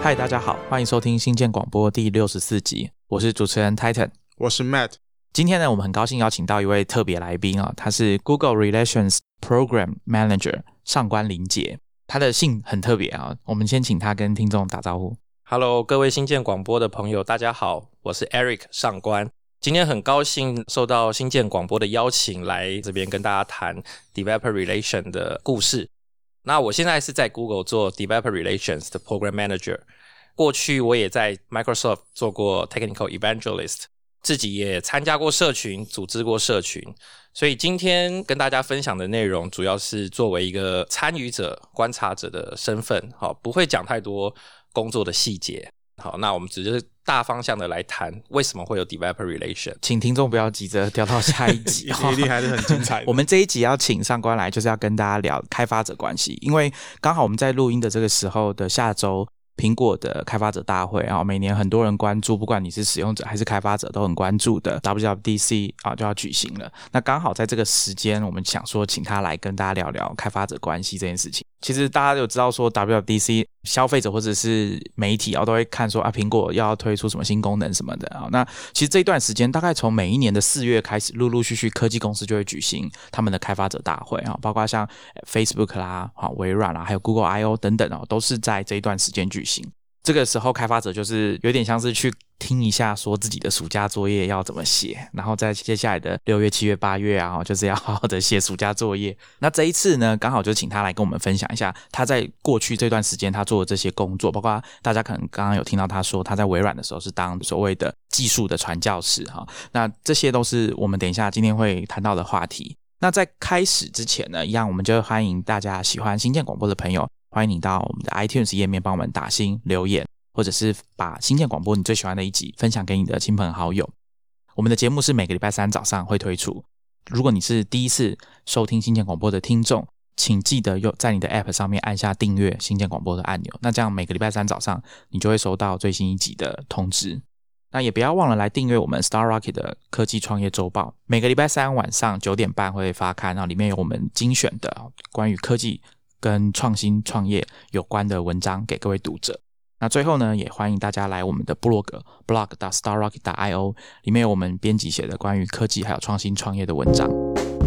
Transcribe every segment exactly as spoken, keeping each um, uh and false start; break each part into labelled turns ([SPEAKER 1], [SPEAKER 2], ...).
[SPEAKER 1] 嗨，大家好，欢迎收听新建广播第六十四集，我是主持人 Titan，
[SPEAKER 2] 我是 Matt。
[SPEAKER 1] 今天呢，我们很高兴邀请到一位特别来宾啊，他是 Google Relations Program Manager 上官林杰，他的姓很特别啊，我们先请他跟听众打招呼。
[SPEAKER 3] Hello， 各位新建广播的朋友，大家好，我是 Eric 上官。今天很高兴受到新建广播的邀请，来这边跟大家谈 Developer Relation 的故事。那我现在是在 Google 做 Developer Relations 的 Program Manager， 过去我也在 Microsoft 做过 Technical Evangelist， 自己也参加过社群，组织过社群，所以今天跟大家分享的内容主要是作为一个参与者、观察者的身份，好，不会讲太多工作的细节。好，那我们只是大方向的来谈为什么会有 Developer Relation。
[SPEAKER 1] 请听众不要急着跳到下一集
[SPEAKER 2] 一定还是很精彩的
[SPEAKER 1] 我们这一集要请上官来，就是要跟大家聊开发者关系，因为刚好我们在录音的这个时候的下周，苹果的开发者大会啊，每年很多人关注，不管你是使用者还是开发者都很关注的 W W D C 啊就要举行了。那刚好在这个时间，我们想说请他来跟大家聊聊开发者关系这件事情。其实大家有知道说 W W D C 消费者或者是媒体啊都会看说啊苹果要推出什么新功能什么的啊。那其实这一段时间大概从每一年的四月开始，陆陆续续科技公司就会举行他们的开发者大会啊，包括像 Facebook 啦、微软啦，还有 Google I O 等等啊，都是在这一段时间举行。这个时候开发者就是有点像是去听一下说自己的暑假作业要怎么写，然后在接下来的六月、七月、八月啊，就是要好好的写暑假作业。那这一次呢，刚好就请他来跟我们分享一下他在过去这段时间他做的这些工作，包括大家可能刚刚有听到他说他在微软的时候是当所谓的技术的传教士哈，那这些都是我们等一下今天会谈到的话题。那在开始之前呢，一样我们就欢迎大家喜欢新建广播的朋友，欢迎你到我们的 iTunes 页面帮我们打星留言，或者是把新建广播你最喜欢的一集分享给你的亲朋好友。我们的节目是每个礼拜三早上会推出，如果你是第一次收听新建广播的听众，请记得在你的 App 上面按下订阅新建广播的按钮，那这样每个礼拜三早上你就会收到最新一集的通知。那也不要忘了来订阅我们 Star Rocket 的科技创业周报，每个礼拜三晚上九点半会发刊，然后里面有我们精选的关于科技跟创新创业有关的文章给各位读者。那最后呢，也欢迎大家来我们的部落格 blog 点 star rocket 点 i o， 里面有我们编辑写的关于科技还有创新创业的文章。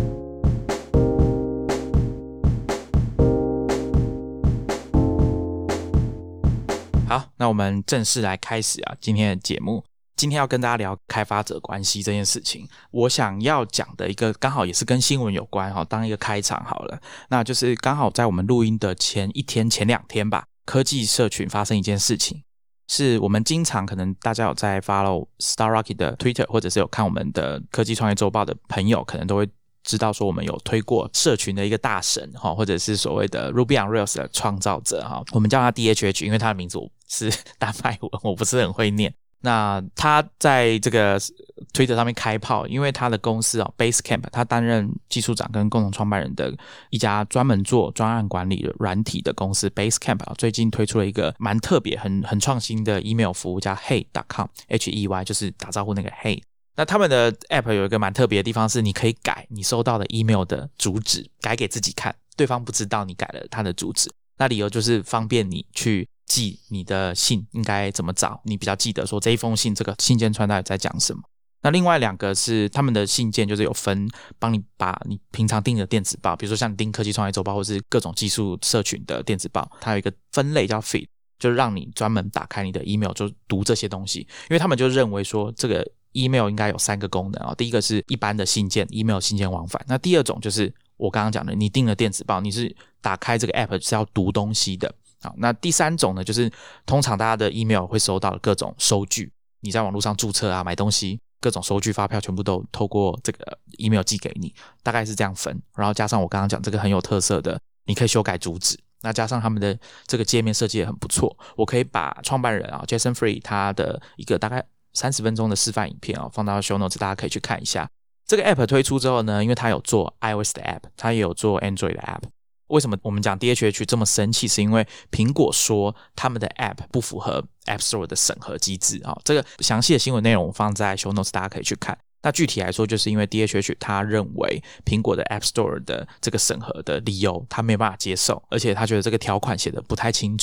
[SPEAKER 1] 好，那我们正式来开始啊今天的节目。今天要跟大家聊开发者关系这件事情，我想要讲的一个刚好也是跟新闻有关，当一个开场好了。那就是刚好在我们录音的前一天前两天吧，科技社群发生一件事情，是我们经常可能大家有在 follow Star Rocket 的 Twitter 或者是有看我们的科技创业周报的朋友，可能都会知道说我们有推过社群的一个大神，或者是所谓的 Ruby on Rails 的创造者，我们叫他 D H H， 因为他的名字是丹麦文，我不是很会念。那他在这个 Twitter 上面开炮，因为他的公司、哦、Basecamp， 他担任技术长跟共同创办人的一家专门做专案管理的软体的公司 Basecamp、哦、最近推出了一个蛮特别很很创新的 email 服务叫 hey 点 com H E Y， 就是打招呼那个 hey。 那他们的 app 有一个蛮特别的地方，是你可以改你收到的 email 的主旨，改给自己看，对方不知道你改了他的主旨。那理由就是方便你去记你的信应该怎么找，你比较记得说这一封信这个信件串到底在讲什么。那另外两个是他们的信件就是有分帮你把你平常订的电子报，比如说像你订科技创业周报或是各种技术社群的电子报，它有一个分类叫 feed， 就让你专门打开你的 email 就读这些东西。因为他们就认为说这个 email 应该有三个功能、哦、第一个是一般的信件 email 信件往返，那第二种就是我刚刚讲的你订了电子报，你是打开这个 app 是要读东西的。好，那第三种呢，就是通常大家的 email 会收到各种收据，你在网络上注册啊买东西，各种收据发票全部都透过这个 email 寄给你，大概是这样分。然后加上我刚刚讲这个很有特色的，你可以修改主旨，那加上他们的这个界面设计也很不错，我可以把创办人啊 Jason Fried 他的一个大概三十分钟的示范影片啊放到 show notes， 大家可以去看一下。这个 app 推出之后呢，因为它有做 iOS 的 app， 它也有做 Android 的 app。为什么我们讲 D H H 这么生气，是因为苹果说他们的 App 不符合 App Store 的审核机制、哦、这个详细的新闻内容我放在 show notes， 大家可以去看。那具体来说，就是因为 D H H 他认为苹果的 App Store 的这个审核的理由他没有办法接受，而且他觉得这个条款写的不太清楚。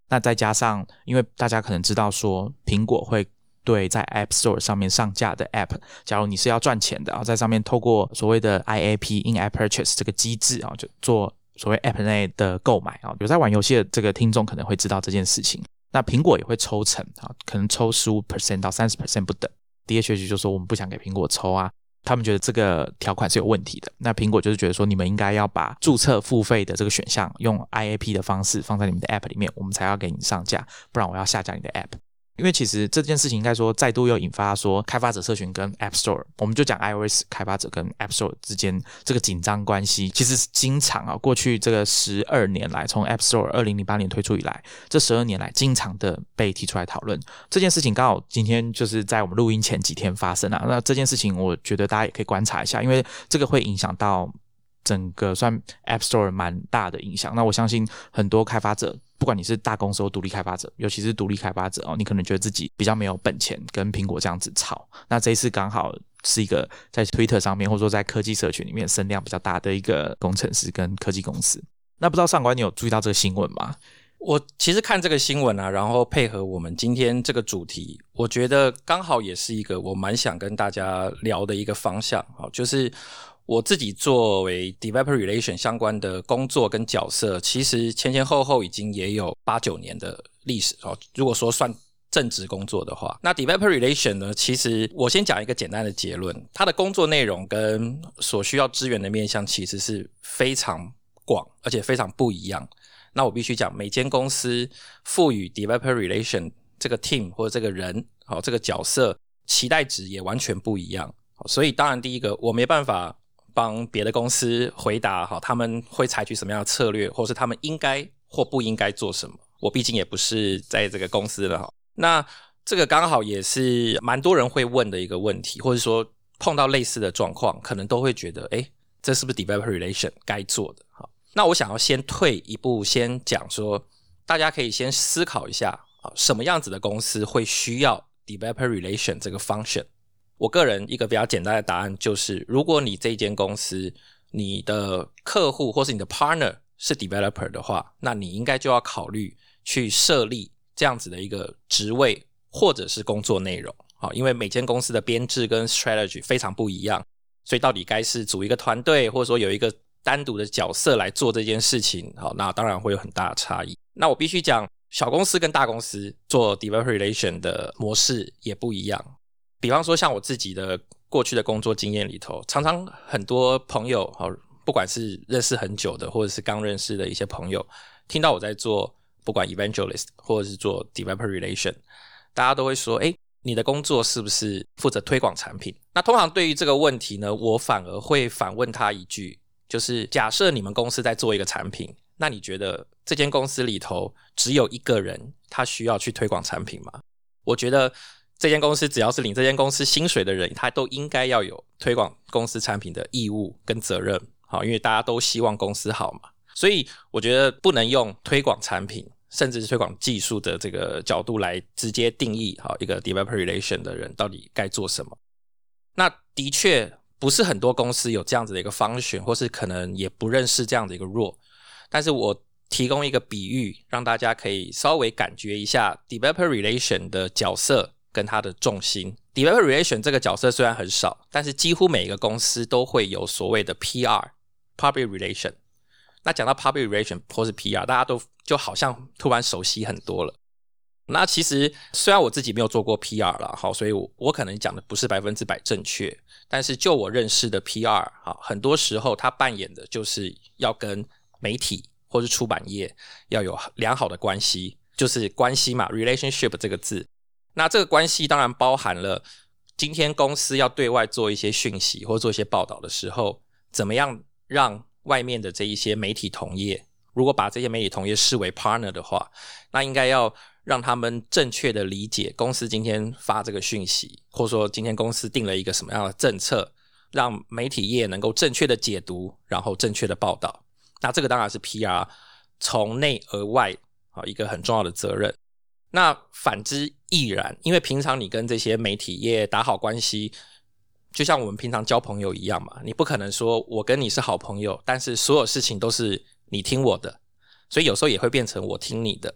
[SPEAKER 1] 那再加上因为大家可能知道说苹果会对在 App Store 上面上架的 App， 假如你是要赚钱的，在上面透过所谓的 I A P In App Purchase 这个机制就做所谓 App 内的购买，有在玩游戏的这个听众可能会知道这件事情。那苹果也会抽成，可能抽 百分之十五 到 百分之三十 不等。 D H H 就说我们不想给苹果抽啊，他们觉得这个条款是有问题的。那苹果就是觉得说你们应该要把注册付费的这个选项用 I A P 的方式放在你们的 App 里面，我们才要给你上架，不然我要下架你的 App。因为其实这件事情应该说再度又引发说开发者社群跟 App Store， 我们就讲 iOS 开发者跟 App Store 之间这个紧张关系，其实经常啊，过去这个十二年来，从 App Store 二零零八年推出以来，这十二年来经常的被提出来讨论。这件事情刚好今天就是在我们录音前几天发生啊，那这件事情我觉得大家也可以观察一下，因为这个会影响到整个算 App Store 蛮大的影响。那我相信很多开发者，不管你是大公司或独立开发者，尤其是独立开发者哦，你可能觉得自己比较没有本钱跟苹果这样子吵。那这一次刚好是一个在 Twitter 上面或者说在科技社群里面声量比较大的一个工程师跟科技公司。那不知道上官你有注意到这个新闻吗？
[SPEAKER 3] 我其实看这个新闻啊，然后配合我们今天这个主题，我觉得刚好也是一个我蛮想跟大家聊的一个方向，就是我自己作为 Developer Relation 相关的工作跟角色，其实前前后后已经也有八九年的历史，如果说算正职工作的话。那 Developer Relation 呢，其实我先讲一个简单的结论，它的工作内容跟所需要支援的面向其实是非常广，而且非常不一样。那我必须讲，每间公司赋予 Developer Relation 这个 team 或者这个人这个角色期待值也完全不一样。所以当然第一个，我没办法帮别的公司回答他们会采取什么样的策略，或是他们应该或不应该做什么，我毕竟也不是在这个公司的。那这个刚好也是蛮多人会问的一个问题，或者说碰到类似的状况可能都会觉得诶，这是不是 Developer Relation 该做的。那我想要先退一步，先讲说大家可以先思考一下什么样子的公司会需要 Developer Relation 这个 function。我个人一个比较简单的答案就是，如果你这一间公司你的客户或是你的 partner 是 developer 的话，那你应该就要考虑去设立这样子的一个职位或者是工作内容。因为每间公司的编制跟 strategy 非常不一样，所以到底该是组一个团队，或者说有一个单独的角色来做这件事情，好，那当然会有很大的差异。那我必须讲，小公司跟大公司做 developer relation 的模式也不一样。比方说像我自己的过去的工作经验里头，常常很多朋友，不管是认识很久的或者是刚认识的一些朋友，听到我在做不管 evangelist 或者是做 developer relation， 大家都会说，诶，你的工作是不是负责推广产品？那通常对于这个问题呢，我反而会反问他一句，就是假设你们公司在做一个产品，那你觉得这间公司里头只有一个人他需要去推广产品吗？我觉得这间公司只要是领这间公司薪水的人，他都应该要有推广公司产品的义务跟责任，好，因为大家都希望公司好嘛。所以我觉得不能用推广产品甚至是推广技术的这个角度来直接定义好一个 developer relation 的人到底该做什么。那的确不是很多公司有这样子的一个 function， 或是可能也不认识这样的一个 role， 但是我提供一个比喻，让大家可以稍微感觉一下 developer relation 的角色跟它的重心。 Developer Relation 这个角色虽然很少，但是几乎每一个公司都会有所谓的 P R Public Relation。 那讲到 Public Relation 或是 P R， 大家都就好像突然熟悉很多了。那其实虽然我自己没有做过 P R 啦，好，所以我我可能讲的不是百分之百正确，但是就我认识的 P R， 好，很多时候他扮演的就是要跟媒体或是出版业要有良好的关系，就是关系嘛， relationship 这个字。那这个关系当然包含了今天公司要对外做一些讯息或做一些报道的时候，怎么样让外面的这一些媒体同业，如果把这些媒体同业视为 partner 的话，那应该要让他们正确的理解公司今天发这个讯息，或者说今天公司定了一个什么样的政策，让媒体业能够正确的解读，然后正确的报道。那这个当然是 P R 从内而外一个很重要的责任。那反之亦然，因为平常你跟这些媒体业打好关系，就像我们平常交朋友一样嘛，你不可能说我跟你是好朋友，但是所有事情都是你听我的，所以有时候也会变成我听你的，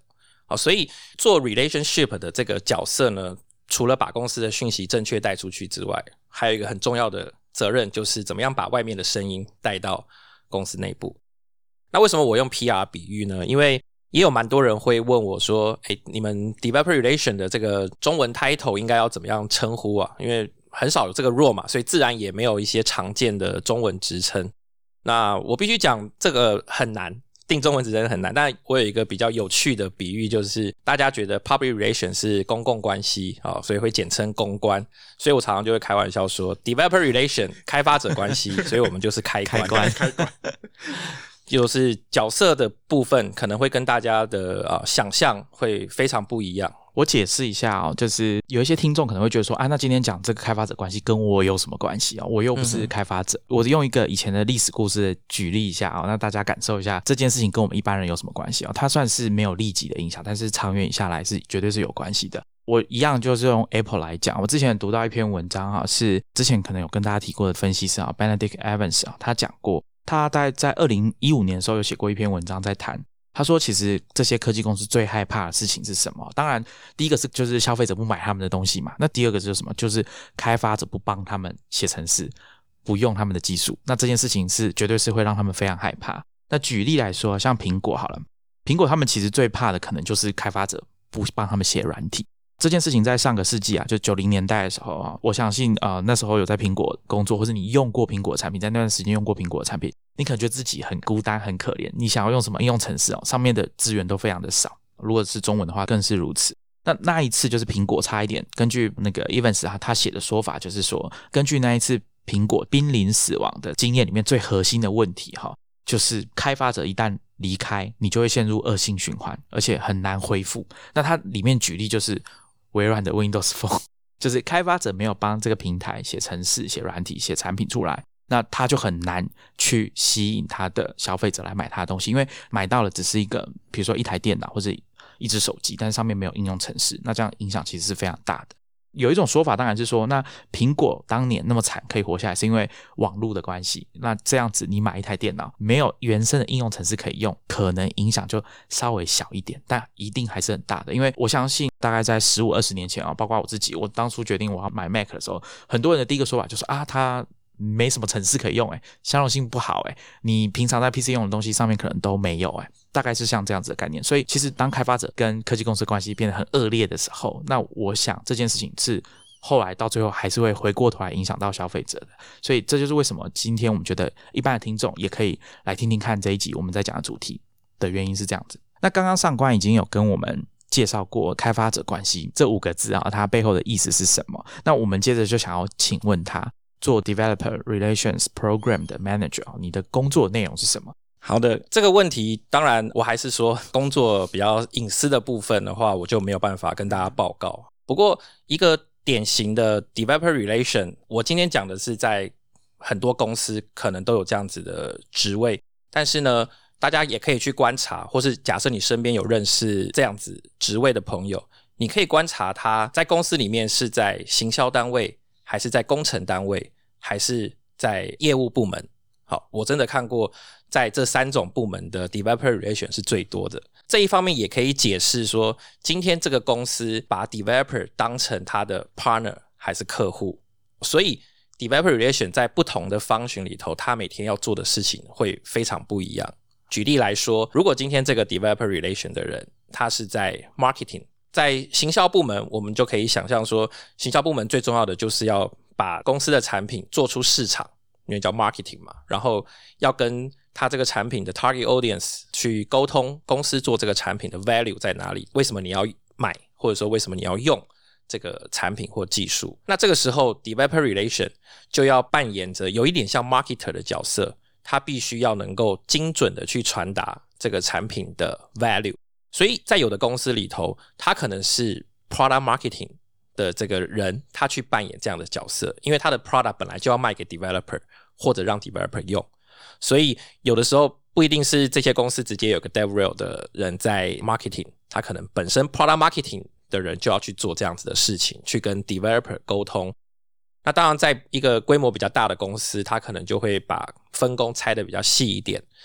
[SPEAKER 3] 好，所以做 relationship 的这个角色呢，除了把公司的讯息正确带出去之外，还有一个很重要的责任，就是怎么样把外面的声音带到公司内部。那为什么我用 P R 比喻呢？因为也有蛮多人会问我说，诶，你们 developer relation 的这个中文 title 应该要怎么样称呼啊？因为很少有这个 role 嘛，所以自然也没有一些常见的中文职称。那我必须讲这个很难，定中文职称很难，但我有一个比较有趣的比喻，就是大家觉得 public relation 是公共关系、哦、所以会简称公关，所以我常常就会开玩笑说 developer relation 开发者关系，所以我们就是开关
[SPEAKER 1] 开关
[SPEAKER 3] 开关就是角色的部分可能会跟大家的、呃、想象会非常不一样。
[SPEAKER 1] 我解释一下哦，就是有一些听众可能会觉得说，啊，那今天讲这个开发者关系跟我有什么关系啊？我又不是开发者。嗯、我用一个以前的历史故事举例一下啊、哦，那大家感受一下这件事情跟我们一般人有什么关系啊、哦？它算是没有立即的影响，但是长远下来是绝对是有关系的。我一样就是用 Apple 来讲，我之前读到一篇文章哈，是之前可能有跟大家提过的分析师啊 Benedict Evans 啊，他讲过，他大概在二零一五年的时候有写过一篇文章在谈。他说其实这些科技公司最害怕的事情是什么？当然第一个是就是消费者不买他们的东西嘛，那第二个就是什么？就是开发者不帮他们写程式，不用他们的技术，那这件事情是绝对是会让他们非常害怕。那举例来说，像苹果好了，苹果他们其实最怕的可能就是开发者不帮他们写软体。这件事情在上个世纪啊，就九零年代的时候啊，我相信呃那时候有在苹果工作，或是你用过苹果的产品，在那段时间用过苹果的产品，你可能觉得自己很孤单很可怜，你想要用什么应用程式哦，上面的资源都非常的少，如果是中文的话更是如此。那那一次就是苹果差一点，根据那个 Evans 他他写的说法就是说，根据那一次苹果濒临死亡的经验里面最核心的问题哈，就是开发者一旦离开，你就会陷入恶性循环，而且很难恢复。那它里面举例就是微软的 Windows Phone， 就是开发者没有帮这个平台写程式、写软体、写产品出来，那他就很难去吸引他的消费者来买他的东西，因为买到了只是一个比如说一台电脑或者一只手机，但是上面没有应用程式，那这样影响其实是非常大的。有一种说法当然是说，那苹果当年那么惨可以活下来是因为网络的关系，那这样子你买一台电脑没有原生的应用程式可以用，可能影响就稍微小一点，但一定还是很大的。因为我相信大概在十五二十年前啊，包括我自己，我当初决定我要买 Mac 的时候，很多人的第一个说法就是啊，它没什么程式可以用，诶相容性不好，诶你平常在 P C 用的东西上面可能都没有，诶大概是像这样子的概念。所以其实当开发者跟科技公司关系变得很恶劣的时候，那我想这件事情是后来到最后还是会回过头来影响到消费者的。所以这就是为什么今天我们觉得一般的听众也可以来听听看这一集我们在讲的主题的原因是这样子。那刚刚上官已经有跟我们介绍过开发者关系这五个字啊，它背后的意思是什么？那我们接着就想要请问他，做 Developer Relations Program 的 Manager， 你的工作内容是什么？
[SPEAKER 3] 好的，这个问题当然我还是说工作比较隐私的部分的话，我就没有办法跟大家报告。不过一个典型的 Developer Relation， 我今天讲的是在很多公司可能都有这样子的职位，但是呢大家也可以去观察，或是假设你身边有认识这样子职位的朋友，你可以观察他在公司里面是在行销单位，还是在工程单位，还是在业务部门。好，我真的看过在这三种部门的 Developer Relation 是最多的。这一方面也可以解释说，今天这个公司把 Developer 当成他的 partner 还是客户，所以 Developer Relation 在不同的function里头，他每天要做的事情会非常不一样。举例来说，如果今天这个 Developer Relation 的人他是在 Marketing， 在行销部门，我们就可以想象说，行销部门最重要的就是要把公司的产品做出市场，因为叫 Marketing 嘛，然后要跟他这个产品的 Target Audience 去沟通公司做这个产品的 value 在哪里，为什么你要买，或者说为什么你要用这个产品或技术。那这个时候 Developer Relation 就要扮演着有一点像 Marketer 的角色，他必须要能够精准的去传达这个产品的 value。 所以在有的公司里头，他可能是 Product Marketing 的这个人，他去扮演这样的角色，因为他的 Product 本来就要卖给 Developer 或者让 Developer 用，所以有的时候不一定是这些公司直接有个 DevRel 的人在 Marketing， 他可能本身 Product Marketing 的人就要去做这样子的事情，去跟 Developer 沟通。那当然在一个规模比较大的公司，他可能就会把分工拆得比较细一点。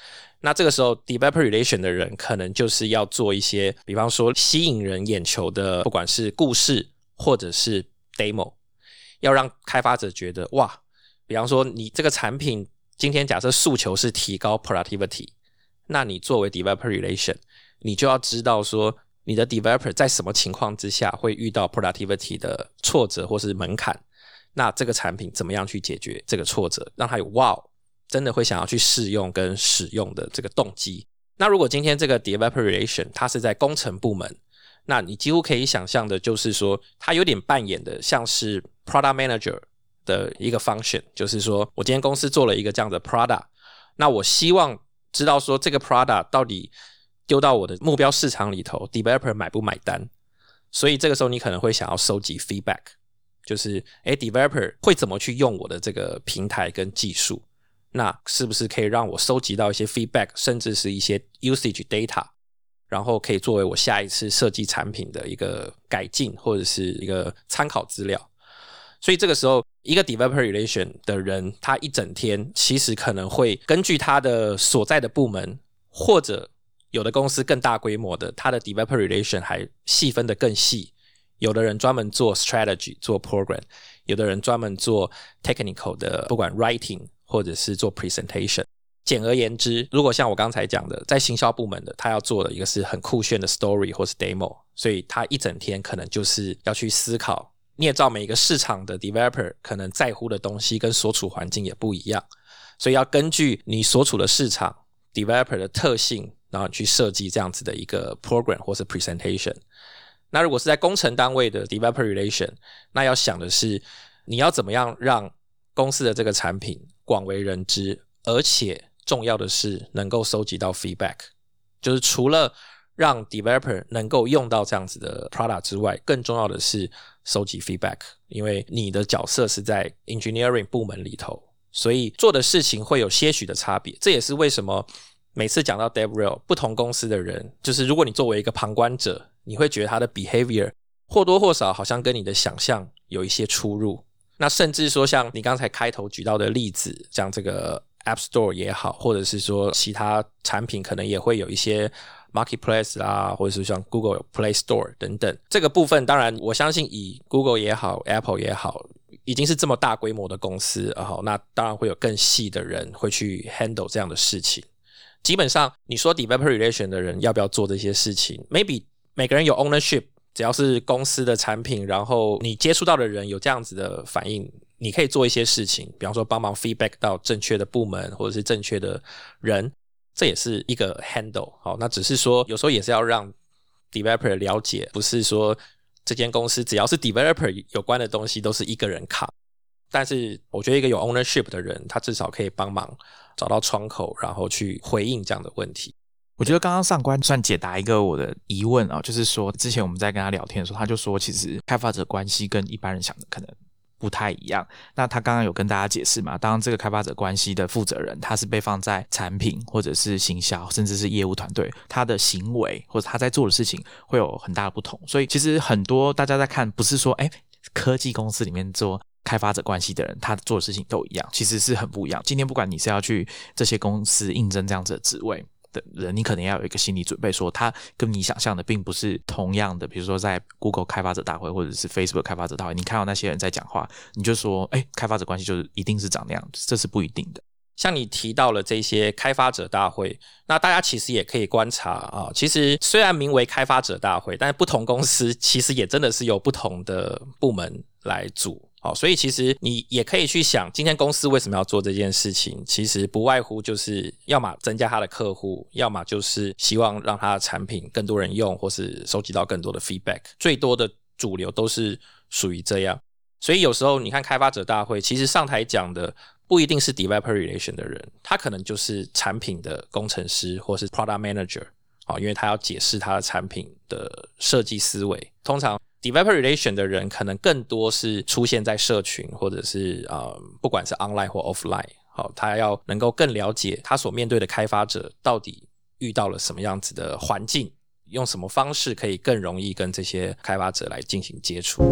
[SPEAKER 3] 那这个时候 developer relation 的人可能就是要做一些比方说吸引人眼球的，不管是故事或者是 demo， 要让开发者觉得哇，比方说你这个产品今天假设诉求是提高 productivity， 那你作为 developer relation 你就要知道说你的 developer 在什么情况之下会遇到 productivity 的挫折或是门槛，那这个产品怎么样去解决这个挫折，让他有哇真的会想要去试用跟使用的这个动机。那如果今天这个 developer relation 它是在工程部门，那你几乎可以想象的就是说它有点扮演的像是 product manager 的一个 function， 就是说我今天公司做了一个这样的 product， 那我希望知道说这个 product 到底丢到我的目标市场里头 developer 买不买单，所以这个时候你可能会想要收集 feedback， 就是诶 developer 会怎么去用我的这个平台跟技术，那是不是可以让我收集到一些 feedback， 甚至是一些 usage data， 然后可以作为我下一次设计产品的一个改进或者是一个参考资料。所以这个时候一个 developer relation 的人，他一整天其实可能会根据他的所在的部门，或者有的公司更大规模的，他的 developer relation 还细分的更细，有的人专门做 strategy 做 program， 有的人专门做 technical 的不管 writing 或者是做 presentation。 简而言之，如果像我刚才讲的在行销部门的，他要做的一个是很酷炫的 story 或是 demo， 所以他一整天可能就是要去思考，你也知道每个市场的 developer 可能在乎的东西跟所处环境也不一样，所以要根据你所处的市场 developer 的特性，然后去设计这样子的一个 program 或是 presentation。 那如果是在工程单位的 developer relation， 那要想的是你要怎么样让公司的这个产品广为人知，而且重要的是能够收集到 feedback， 就是除了让 developer 能够用到这样子的 product 之外，更重要的是收集 feedback， 因为你的角色是在 engineering 部门里头，所以做的事情会有些许的差别。这也是为什么每次讲到 DevRel 不同公司的人，就是如果你作为一个旁观者，你会觉得他的 behavior 或多或少好像跟你的想象有一些出入。那甚至说像你刚才开头举到的例子，像这个 App Store 也好，或者是说其他产品可能也会有一些 Marketplace 啦，或者是像 Google Play Store 等等，这个部分当然我相信以 Google 也好 Apple 也好已经是这么大规模的公司，那当然会有更细的人会去 handle 这样的事情。基本上你说 developer relation 的人要不要做这些事情， maybe 每个人有 ownership， 只要是公司的产品，然后你接触到的人有这样子的反应，你可以做一些事情，比方说帮忙 feedback 到正确的部门或者是正确的人，这也是一个 handle。 好，那只是说有时候也是要让 developer 了解，不是说这间公司只要是 developer 有关的东西都是一个人扛，但是我觉得一个有 ownership 的人，他至少可以帮忙找到窗口，然后去回应这样的问题。
[SPEAKER 1] 我觉得刚刚上官算解答一个我的疑问啊，就是说之前我们在跟他聊天的时候，他就说其实开发者关系跟一般人想的可能不太一样。那他刚刚有跟大家解释嘛，当这个开发者关系的负责人，他是被放在产品或者是行销甚至是业务团队，他的行为或者他在做的事情会有很大的不同。所以其实很多大家在看，不是说诶科技公司里面做开发者关系的人他做的事情都一样，其实是很不一样。今天不管你是要去这些公司应征这样子的职位的人，你可能要有一个心理准备，说他跟你想象的并不是同样的。比如说在 Google 开发者大会或者是 Facebook 开发者大会，你看到那些人在讲话，你就说诶开发者关系就是一定是长那样，这是不一定的。
[SPEAKER 3] 像你提到了这些开发者大会，那大家其实也可以观察啊，其实虽然名为开发者大会，但是不同公司其实也真的是由不同的部门来组。好，所以其实你也可以去想，今天公司为什么要做这件事情，其实不外乎就是要么增加他的客户，要么就是希望让他的产品更多人用，或是收集到更多的 feedback， 最多的主流都是属于这样。所以有时候你看开发者大会，其实上台讲的不一定是 developer relation 的人，他可能就是产品的工程师或是 product manager， 因为他要解释他的产品的设计思维。通常developer relation 的人可能更多是出现在社群，或者是、呃、不管是 online 或 offline， 好，他要能够更了解他所面对的开发者到底遇到了什么样子的环境，用什么方式可以更容易跟这些开发者来进行接触。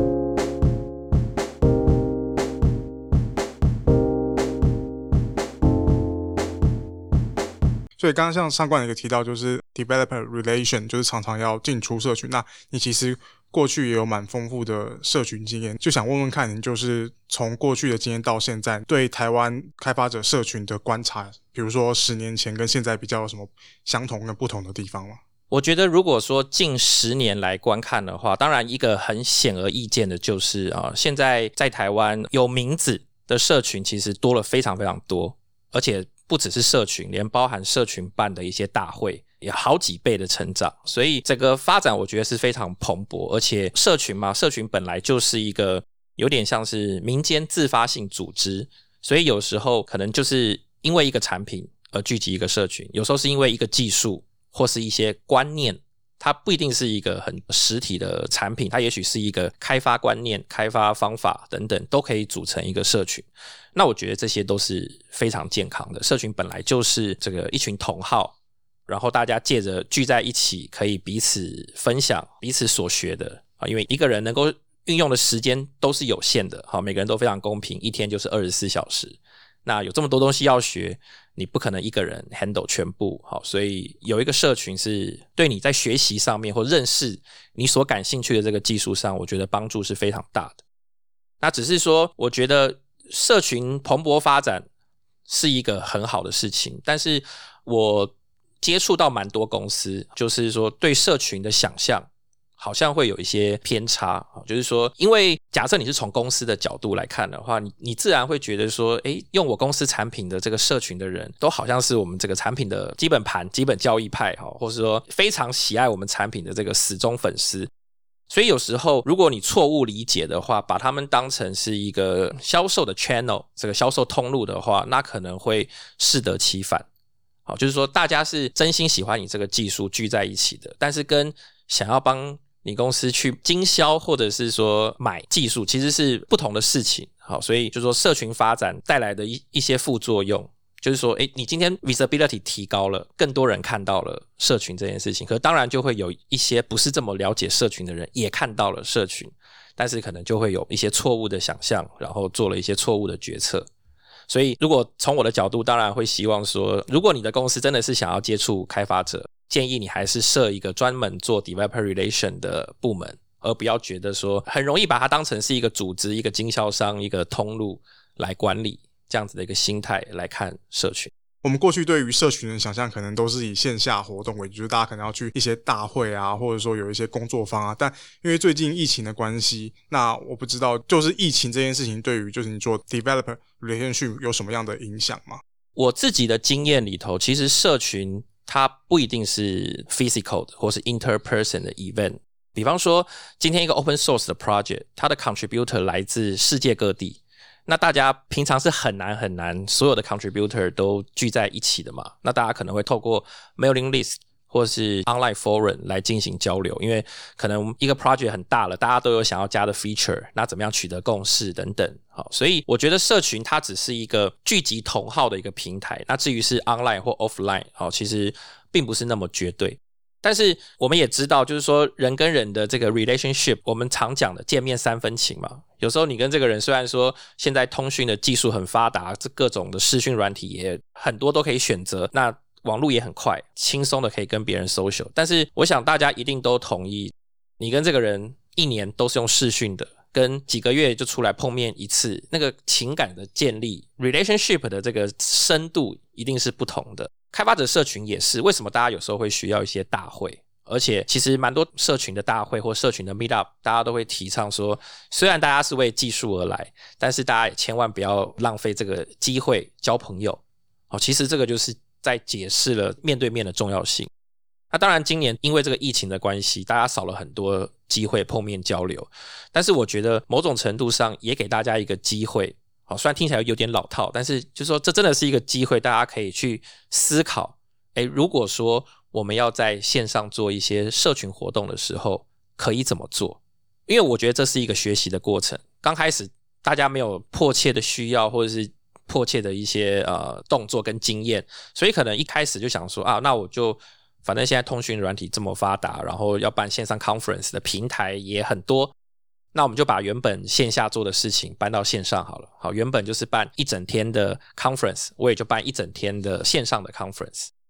[SPEAKER 2] 所以刚刚像上官有提到，就是 developer relation， 就是常常要进出社群。那你其实过去也有蛮丰富的社群经验，就想问问看您，就是从过去的经验到现在，对台湾开发者社群的观察，比如说十年前跟现在比较有什么相同跟不同的地方吗？
[SPEAKER 3] 我觉得如果说近十年来观看的话，当然一个很显而易见的就是啊，现在在台湾有名字的社群其实多了非常非常多，而且不只是社群，连包含社群办的一些大会也好几倍的成长，所以这个发展我觉得是非常蓬勃。而且社群嘛，社群本来就是一个有点像是民间自发性组织，所以有时候可能就是因为一个产品而聚集一个社群，有时候是因为一个技术或是一些观念，它不一定是一个很实体的产品，它也许是一个开发观念、开发方法等等，都可以组成一个社群。那我觉得这些都是非常健康的。社群本来就是这个一群同好，然后大家借着聚在一起，可以彼此分享彼此所学的啊，因为一个人能够运用的时间都是有限的，好，每个人都非常公平，一天就是二十四小时。那有这么多东西要学，你不可能一个人 handle 全部，好，所以有一个社群是对你在学习上面或认识你所感兴趣的这个技术上，我觉得帮助是非常大的。那只是说，我觉得社群蓬勃发展是一个很好的事情，但是我接触到蛮多公司，就是说对社群的想象好像会有一些偏差，就是说，因为假设你是从公司的角度来看的话，你你自然会觉得说，诶，用我公司产品的这个社群的人都好像是我们这个产品的基本盘、基本教义派，或是说非常喜爱我们产品的这个死忠粉丝。所以有时候如果你错误理解的话，把他们当成是一个销售的 channel， 这个销售通路的话，那可能会适得其反。好，就是说大家是真心喜欢你这个技术聚在一起的，但是跟想要帮你公司去经销或者是说买技术其实是不同的事情。好，所以就是说社群发展带来的一一些副作用，就是说诶，你今天 visibility 提高了，更多人看到了社群这件事情，可当然就会有一些不是这么了解社群的人也看到了社群，但是可能就会有一些错误的想象，然后做了一些错误的决策。所以如果从我的角度，当然会希望说，如果你的公司真的是想要接触开发者，建议你还是设一个专门做 developer relation 的部门，而不要觉得说很容易把它当成是一个组织、一个经销商、一个通路来管理，这样子的一个心态来看社群。
[SPEAKER 2] 我们过去对于社群的想象可能都是以线下活动为主，就是大家可能要去一些大会啊，或者说有一些工作坊啊，但因为最近疫情的关系，那我不知道就是疫情这件事情对于就是你做 developer relationship 有什么样的影响吗？
[SPEAKER 3] 我自己的经验里头，其实社群它不一定是 physical 的或是 interperson 的 event。比方说今天一个 open source 的 project， 它的 contributor 来自世界各地，那大家平常是很难很难所有的 contributor 都聚在一起的嘛，那大家可能会透过 mailing list 或是 online forum 来进行交流，因为可能一个 project 很大了，大家都有想要加的 feature， 那怎么样取得共识等等。好，所以我觉得社群它只是一个聚集同好的一个平台，那至于是 online 或 offline， 好，其实并不是那么绝对。但是我们也知道，就是说人跟人的这个 relationship， 我们常讲的见面三分情嘛。有时候你跟这个人虽然说现在通讯的技术很发达，这各种的视讯软体也很多都可以选择，那网络也很快，轻松的可以跟别人 social， 但是我想大家一定都同意，你跟这个人一年都是用视讯的，跟几个月就出来碰面一次，那个情感的建立 relationship 的这个深度一定是不同的。开发者社群也是，为什么大家有时候会需要一些大会，而且其实蛮多社群的大会或社群的 meetup， 大家都会提倡说，虽然大家是为技术而来，但是大家也千万不要浪费这个机会交朋友。好，其实这个就是在解释了面对面的重要性。那当然今年因为这个疫情的关系，大家少了很多机会碰面交流，但是我觉得某种程度上也给大家一个机会，好，虽然听起来有点老套，但是就是说这真的是一个机会，大家可以去思考，诶，如果说我们要在线上做一些社群活动的时候可以怎么做。因为我觉得这是一个学习的过程，刚开始大家没有迫切的需要或者是迫切的一些呃动作跟经验，所以可能一开始就想说啊，那我就反正现在通讯软体这么发达，然后要办线上 conference 的平台也很多，那我们就把原本线下做的事情搬到线上好了。好，原本就是办一整天的 conference， 我也就办一整天的线上的 conference。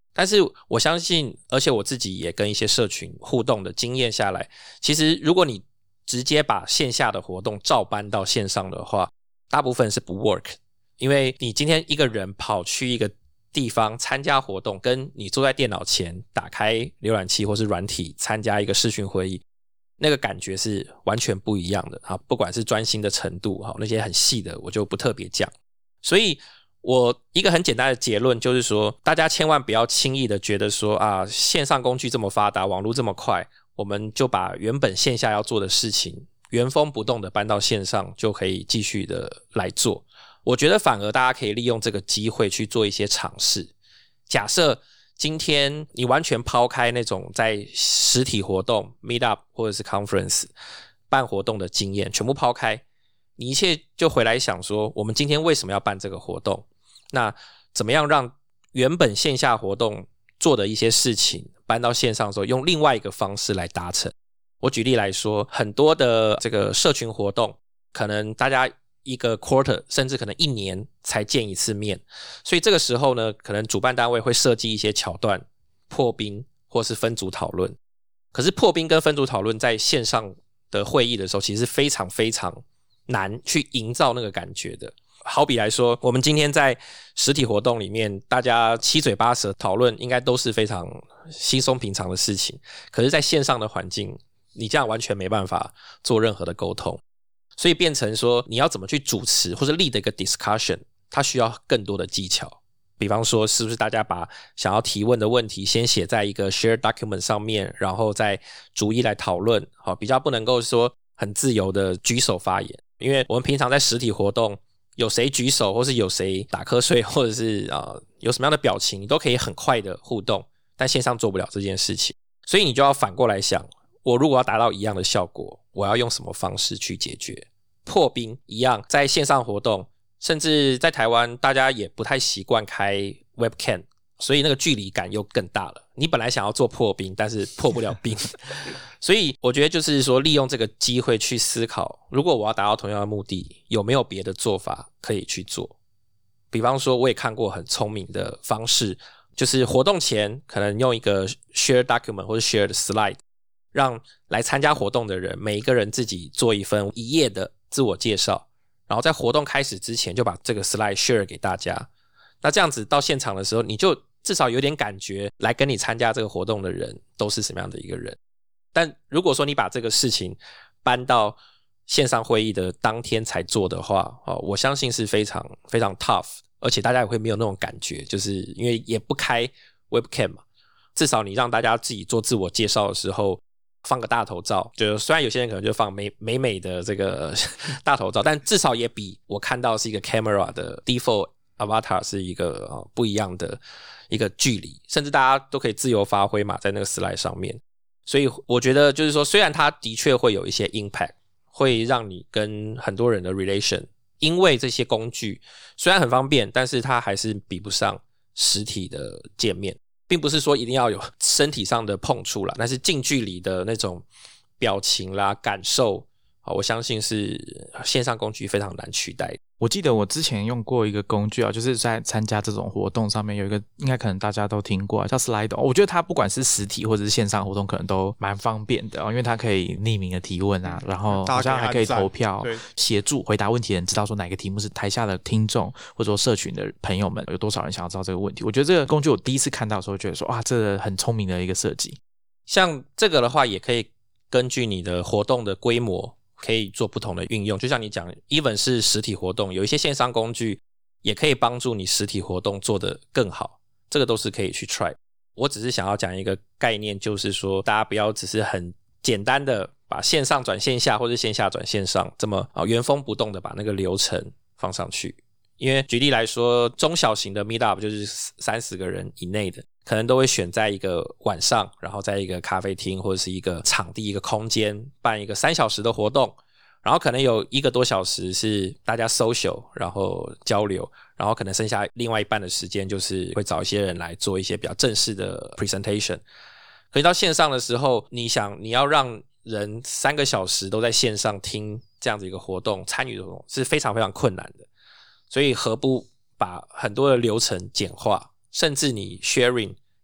[SPEAKER 3] 但是我相信，而且我自己也跟一些社群互动的经验下来，其实如果你直接把线下的活动照搬到线上的话，大部分是不 work。因为你今天一个人跑去一个地方参加活动，跟你坐在电脑前打开浏览器或是软体参加一个视讯会议，那个感觉是完全不一样的啊！不管是专心的程度，那些很细的我就不特别讲。所以我一个很简单的结论就是说，大家千万不要轻易的觉得说啊，线上工具这么发达，网络这么快，我们就把原本线下要做的事情原封不动的搬到线上就可以继续的来做。我觉得反而大家可以利用这个机会去做一些尝试。假设今天你完全抛开那种在实体活动 meet up 或者是 conference 办活动的经验，全部抛开，你一切就回来想说，我们今天为什么要办这个活动？那怎么样让原本线下活动做的一些事情搬到线上的时候，用另外一个方式来达成？我举例来说，很多的这个社群活动，可能大家一个 quarter 甚至可能一年才见一次面，所以这个时候呢，可能主办单位会设计一些桥段，破冰或是分组讨论。可是破冰跟分组讨论在线上的会议的时候，其实是非常非常难去营造那个感觉的。好比来说，我们今天在实体活动里面，大家七嘴八舌讨论，应该都是非常稀松平常的事情。可是在线上的环境，你这样完全没办法做任何的沟通。所以变成说，你要怎么去主持或者 lead 一个 discussion， 它需要更多的技巧。比方说，是不是大家把想要提问的问题先写在一个 share document 上面，然后再逐一来讨论，好，比较不能够说很自由的举手发言。因为我们平常在实体活动，有谁举手，或是有谁打瞌睡，或者是、呃、有什么样的表情，你都可以很快的互动，但线上做不了这件事情。所以你就要反过来想，我如果要达到一样的效果，我要用什么方式去解决？破冰一样，在线上活动，甚至在台湾大家也不太习惯开 webcam， 所以那个距离感又更大了。你本来想要做破冰，但是破不了冰。所以我觉得就是说，利用这个机会去思考，如果我要达到同样的目的，有没有别的做法可以去做。比方说，我也看过很聪明的方式，就是活动前可能用一个 share document 或者 share 的 slide， 让来参加活动的人每一个人自己做一份一页的自我介绍，然后在活动开始之前就把这个 slide share 给大家。那这样子到现场的时候，你就至少有点感觉，来跟你参加这个活动的人都是什么样的一个人。但如果说你把这个事情搬到线上会议的当天才做的话，我相信是非常非常 tough， 而且大家也会没有那种感觉，就是因为也不开 webcam 嘛，至少你让大家自己做自我介绍的时候放个大头照，就虽然有些人可能就放美美美的这个大头照，但至少也比我看到是一个 camera 的 default avatar 是一个、呃、不一样的一个距离，甚至大家都可以自由发挥嘛，在那个 slide 上面。所以我觉得就是说，虽然它的确会有一些 impact， 会让你跟很多人的 relation， 因为这些工具虽然很方便，但是它还是比不上实体的见面。并不是说一定要有身体上的碰触啦，但是近距离的那种表情啦、感受，我相信是线上工具非常难取代。
[SPEAKER 1] 我记得我之前用过一个工具啊，就是在参加这种活动上面有一个，应该可能大家都听过、啊、叫 Slido。我觉得它不管是实体或者是线上活动，可能都蛮方便的、哦、因为它可以匿名的提问啊，然后好像还可以投票，协助回答问题的人知道说哪个题目是台下的听众或者说社群的朋友们有多少人想要知道这个问题。我觉得这个工具我第一次看到的时候觉得说，哇，这个很聪明的一个设计。
[SPEAKER 3] 像这个的话，也可以根据你的活动的规模可以做不同的运用，就像你讲 even 是实体活动，有一些线上工具也可以帮助你实体活动做得更好，这个都是可以去 try。 我只是想要讲一个概念，就是说大家不要只是很简单的把线上转线下或者线下转线上这么、哦、原封不动的把那个流程放上去。因为举例来说，中小型的 meetup 就是三十个人以内的，可能都会选在一个晚上，然后在一个咖啡厅或者是一个场地一个空间办一个三小时的活动，然后可能有一个多小时是大家 social 然后交流，然后可能剩下另外一半的时间就是会找一些人来做一些比较正式的 presentation。 可是到线上的时候，你想你要让人三个小时都在线上听这样子一个活动，参与的活动是非常非常困难的。所以何不把很多的流程简化，甚至你 sharing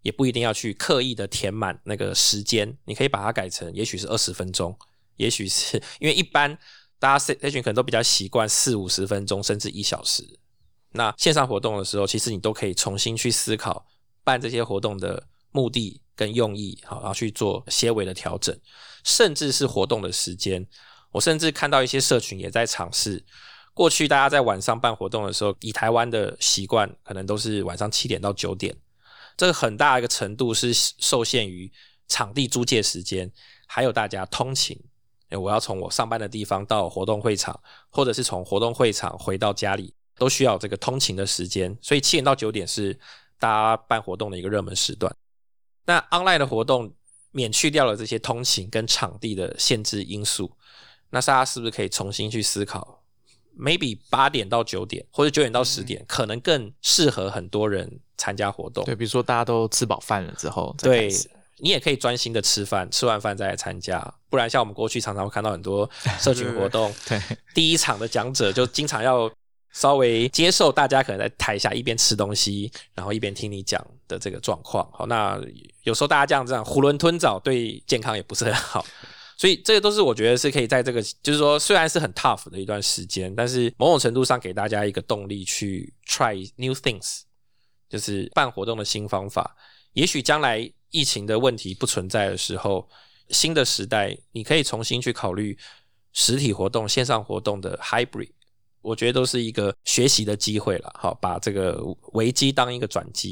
[SPEAKER 3] 也不一定要去刻意的填满那个时间，你可以把它改成也许是二十分钟，也许是因为一般大家社群可能都比较习惯四五十分钟甚至一小时。那线上活动的时候，其实你都可以重新去思考办这些活动的目的跟用意，好，然后去做些微的调整，甚至是活动的时间。我甚至看到一些社群也在尝试，过去大家在晚上办活动的时候，以台湾的习惯可能都是晚上七点到九点，这个很大一个程度是受限于场地租借时间，还有大家通勤，我要从我上班的地方到活动会场，或者是从活动会场回到家里，都需要这个通勤的时间，所以七点到九点是大家办活动的一个热门时段。那 online 的活动免去掉了这些通勤跟场地的限制因素，那大家是不是可以重新去思考 maybe 八点到九点或者九点到十点、嗯、可能更适合很多人参加活动。
[SPEAKER 1] 对，比如说大家都吃饱饭了之后再开始，
[SPEAKER 3] 对，你也可以专心的吃饭，吃完饭再来参加，不然像我们过去常常会看到很多社群活动
[SPEAKER 1] 对，
[SPEAKER 3] 第一场的讲者就经常要稍微接受大家可能在台下一边吃东西然后一边听你讲的这个状况。好，那有时候大家这样这样囫囵吞枣对健康也不是很好，所以这个都是我觉得是可以在这个就是说虽然是很 tough 的一段时间，但是某种程度上给大家一个动力去 try new things， 就是办活动的新方法。也许将来疫情的问题不存在的时候，新的时代你可以重新去考虑实体活动线上活动的 hybrid， 我觉得都是一个学习的机会啦。好，把这个危机当一个转机。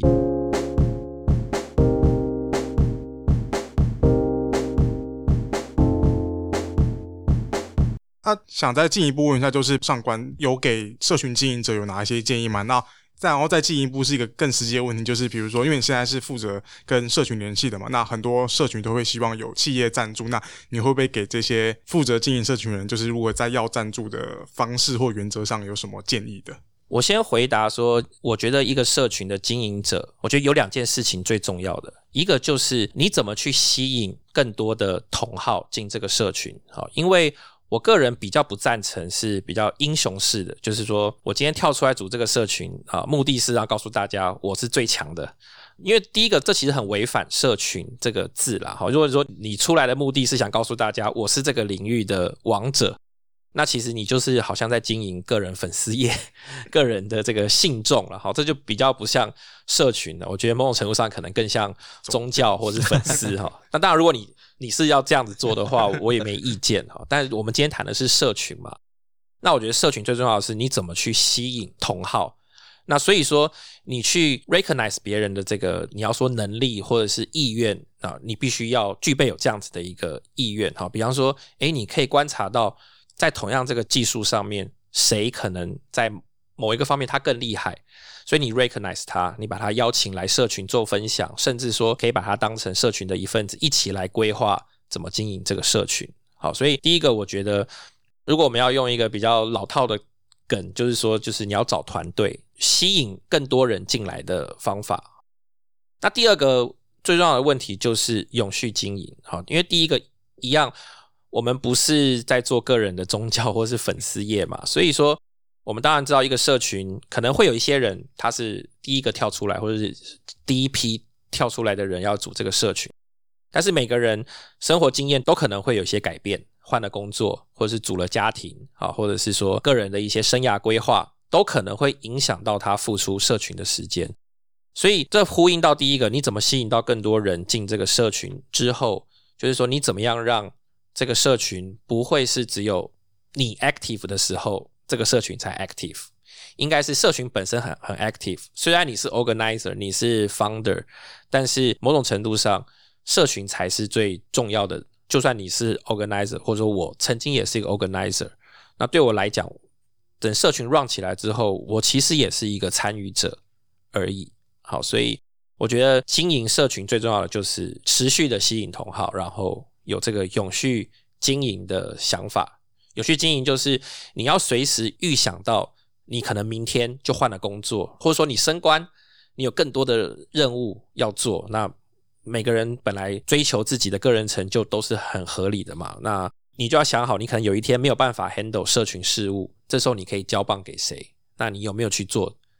[SPEAKER 2] 那、啊、想再进一步问一下，就是上官有给社群经营者有哪一些建议吗？那然后再进一步是一个更实际的问题，就是比如说因为你现在是负责跟社群联系的嘛，那很多社群都会希望有企业赞助，那你会不会给这些负责经营社群的人，就是如果在要赞助的方式或原则上有什么建议的？
[SPEAKER 3] 我先回答说，我觉得一个社群的经营者，我觉得有两件事情最重要的，一个就是你怎么去吸引更多的同好进这个社群。好，因为我个人比较不赞成是比较英雄式的，就是说我今天跳出来组这个社群啊，目的是要告诉大家我是最强的。因为第一个，这其实很违反社群这个字啦。好，如果说你出来的目的是想告诉大家我是这个领域的王者，那其实你就是好像在经营个人粉丝业，个人的这个信众了。好，这就比较不像社群了。我觉得某种程度上可能更像宗教或是粉丝哈。那当然，如果你你是要这样子做的话，我也没意见哈。但是我们今天谈的是社群嘛，那我觉得社群最重要的是你怎么去吸引同好。那所以说，你去 recognize 别人的这个，你要说能力或者是意愿啊，你必须要具备有这样子的一个意愿哈。比方说，诶，你可以观察到，在同样这个技术上面，谁可能在某一个方面他更厉害，所以你 recognize 他，你把他邀请来社群做分享，甚至说可以把他当成社群的一份子，一起来规划怎么经营这个社群。好，所以第一个我觉得，如果我们要用一个比较老套的梗，就是说就是你要找团队，吸引更多人进来的方法。那第二个最重要的问题就是永续经营。好，因为第一个一样，我们不是在做个人的宗教或是粉丝业嘛，所以说我们当然知道一个社群可能会有一些人他是第一个跳出来，或者是第一批跳出来的人要组这个社群，但是每个人生活经验都可能会有一些改变，换了工作或者是组了家庭，或者是说个人的一些生涯规划都可能会影响到他付出社群的时间。所以这呼应到第一个，你怎么吸引到更多人进这个社群之后，就是说你怎么样让这个社群不会是只有你 active 的时候这个社群才 active， 应该是社群本身很很 active。虽然你是 organizer， 你是 founder， 但是某种程度上社群才是最重要的。就算你是 organizer， 或者说我曾经也是一个 organizer， 那对我来讲，等社群 run 起来之后，我其实也是一个参与者而已。好，所以我觉得经营社群最重要的就是持续的吸引同好，然后有这个永续经营的想法。永续经营就是你要随时预想到你可能明天就换了工作，或者说你升官，你有更多的任务要做。那每个人本来追求自己的个人成就都是很合理的嘛，那你就要想好，你可能有一天没有办法 handle 社群事务，这时候你可以交棒给谁？那你有没有去做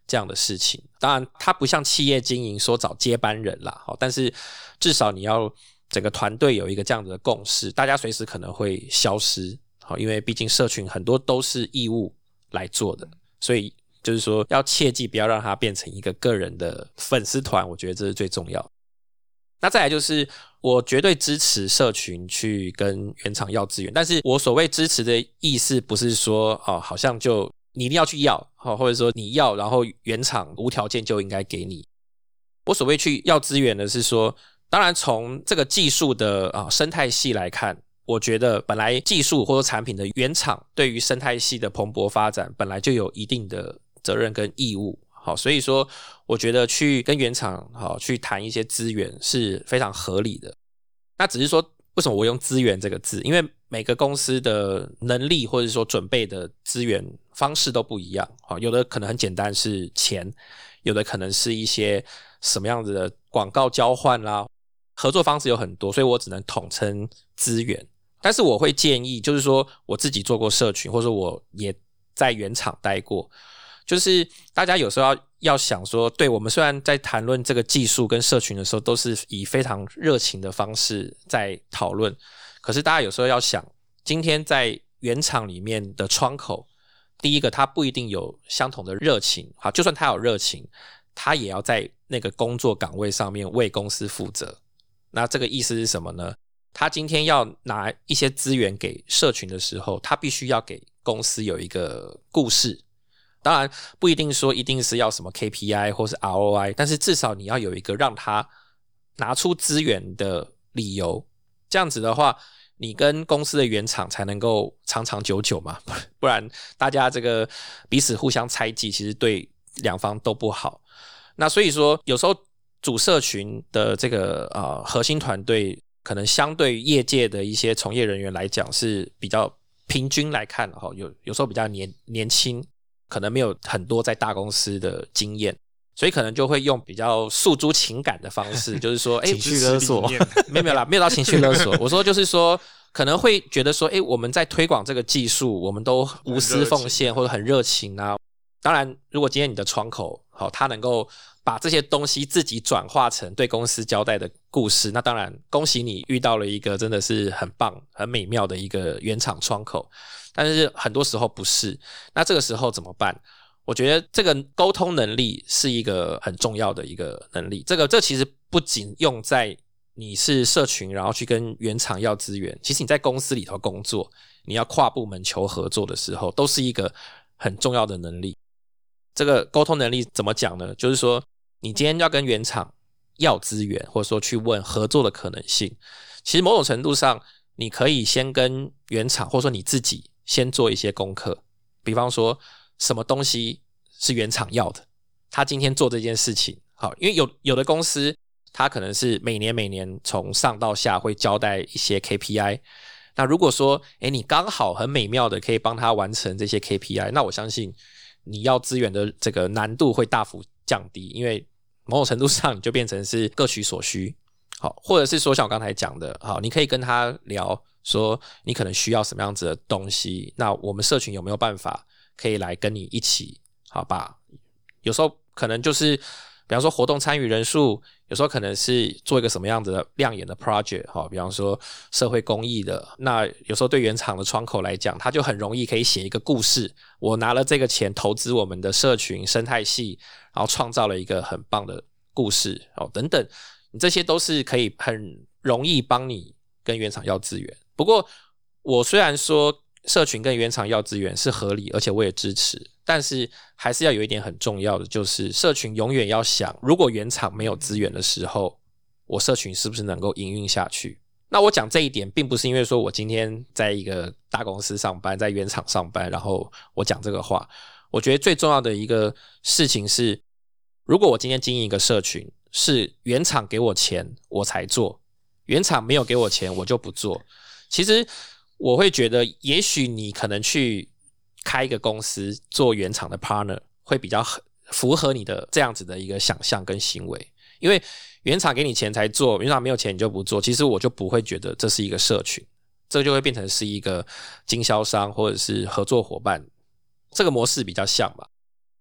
[SPEAKER 3] 这样的事情。当然它不像企业经营说找接班人啦，但是至少你要整个团队有一个这样子的共识，大家随时可能会消失，因为毕竟社群很多都是义务来做的，所以就是说要切记不要让它变成一个个人的粉丝团，我觉得这是最重要的。那再来就是我绝对支持社群去跟原厂要资源，但是我所谓支持的意思不是说哦，好像就你一定要去要，或者说你要然后原厂无条件就应该给你。我所谓去要资源的是说，当然从这个技术的、啊、生态系来看，我觉得本来技术或者产品的原厂对于生态系的蓬勃发展本来就有一定的责任跟义务，好，所以说我觉得去跟原厂好去谈一些资源是非常合理的。那只是说为什么我用资源这个字，因为每个公司的能力或者说准备的资源方式都不一样，好，有的可能很简单是钱，有的可能是一些什么样子的广告交换啦，合作方式有很多，所以我只能统称资源。但是我会建议就是说我自己做过社群，或者我也在原厂待过，就是大家有时候要要想说，对，我们虽然在谈论这个技术跟社群的时候都是以非常热情的方式在讨论，可是大家有时候要想，今天在原厂里面的窗口，第一个他不一定有相同的热情，好，就算他有热情，他也要在那个工作岗位上面为公司负责。那这个意思是什么呢？他今天要拿一些资源给社群的时候，他必须要给公司有一个故事。当然不一定说一定是要什么 K P I 或是 R O I， 但是至少你要有一个让他拿出资源的理由，这样子的话你跟公司的原厂才能够长长久久嘛，不然大家这个彼此互相猜忌，其实对两方都不好。那所以说有时候主社群的这个呃核心团队可能相对于业界的一些从业人员来讲是比较平均来看，有有时候比较年年轻，可能没有很多在大公司的经验，所以可能就会用比较诉诸情感的方式，就是说
[SPEAKER 1] 情绪勒索
[SPEAKER 3] 没有没有啦，没有到情绪勒索我说就是说可能会觉得说诶我们在推广这个技术我们都无私奉献或者很热情啊。当然如果今天你的窗口好，他能够把这些东西自己转化成对公司交代的故事，那当然恭喜你遇到了一个真的是很棒很美妙的一个原厂窗口。但是很多时候不是，那这个时候怎么办？我觉得这个沟通能力是一个很重要的一个能力。这个这其实不仅用在你是社群然后去跟原厂要资源，其实你在公司里头工作，你要跨部门求合作的时候，都是一个很重要的能力。这个沟通能力怎么讲呢？就是说你今天要跟原厂要资源，或者说去问合作的可能性，其实某种程度上你可以先跟原厂或者说你自己先做一些功课，比方说什么东西是原厂要的，他今天做这件事情好，因为有有的公司他可能是每年每年从上到下会交代一些 K P I， 那如果说诶你刚好很美妙的可以帮他完成这些 K P I， 那我相信你要资源的这个难度会大幅降低，因为某种程度上你就变成是各取所需。好，或者是说像我刚才讲的，好，你可以跟他聊说你可能需要什么样子的东西，那我们社群有没有办法可以来跟你一起好吧，有时候可能就是比方说活动参与人数，有时候可能是做一个什么样子的亮眼的 project， 好，比方说社会公益的，那有时候对原厂的窗口来讲，他就很容易可以写一个故事，我拿了这个钱投资我们的社群生态系，然后创造了一个很棒的故事，好，等等，这些都是可以很容易帮你跟原厂要资源。不过我虽然说社群跟原厂要资源是合理，而且我也支持，但是还是要有一点很重要的，就是社群永远要想，如果原厂没有资源的时候，我社群是不是能够营运下去。那我讲这一点并不是因为说我今天在一个大公司上班，在原厂上班，然后我讲这个话。我觉得最重要的一个事情是，如果我今天经营一个社群，是原厂给我钱我才做，原厂没有给我钱我就不做。其实我会觉得也许你可能去开一个公司做原厂的 partner 会比较符合你的这样子的一个想象跟行为，因为原厂给你钱才做，原厂没有钱你就不做，其实我就不会觉得这是一个社群，这就会变成是一个经销商或者是合作伙伴，这个模式比较像吧。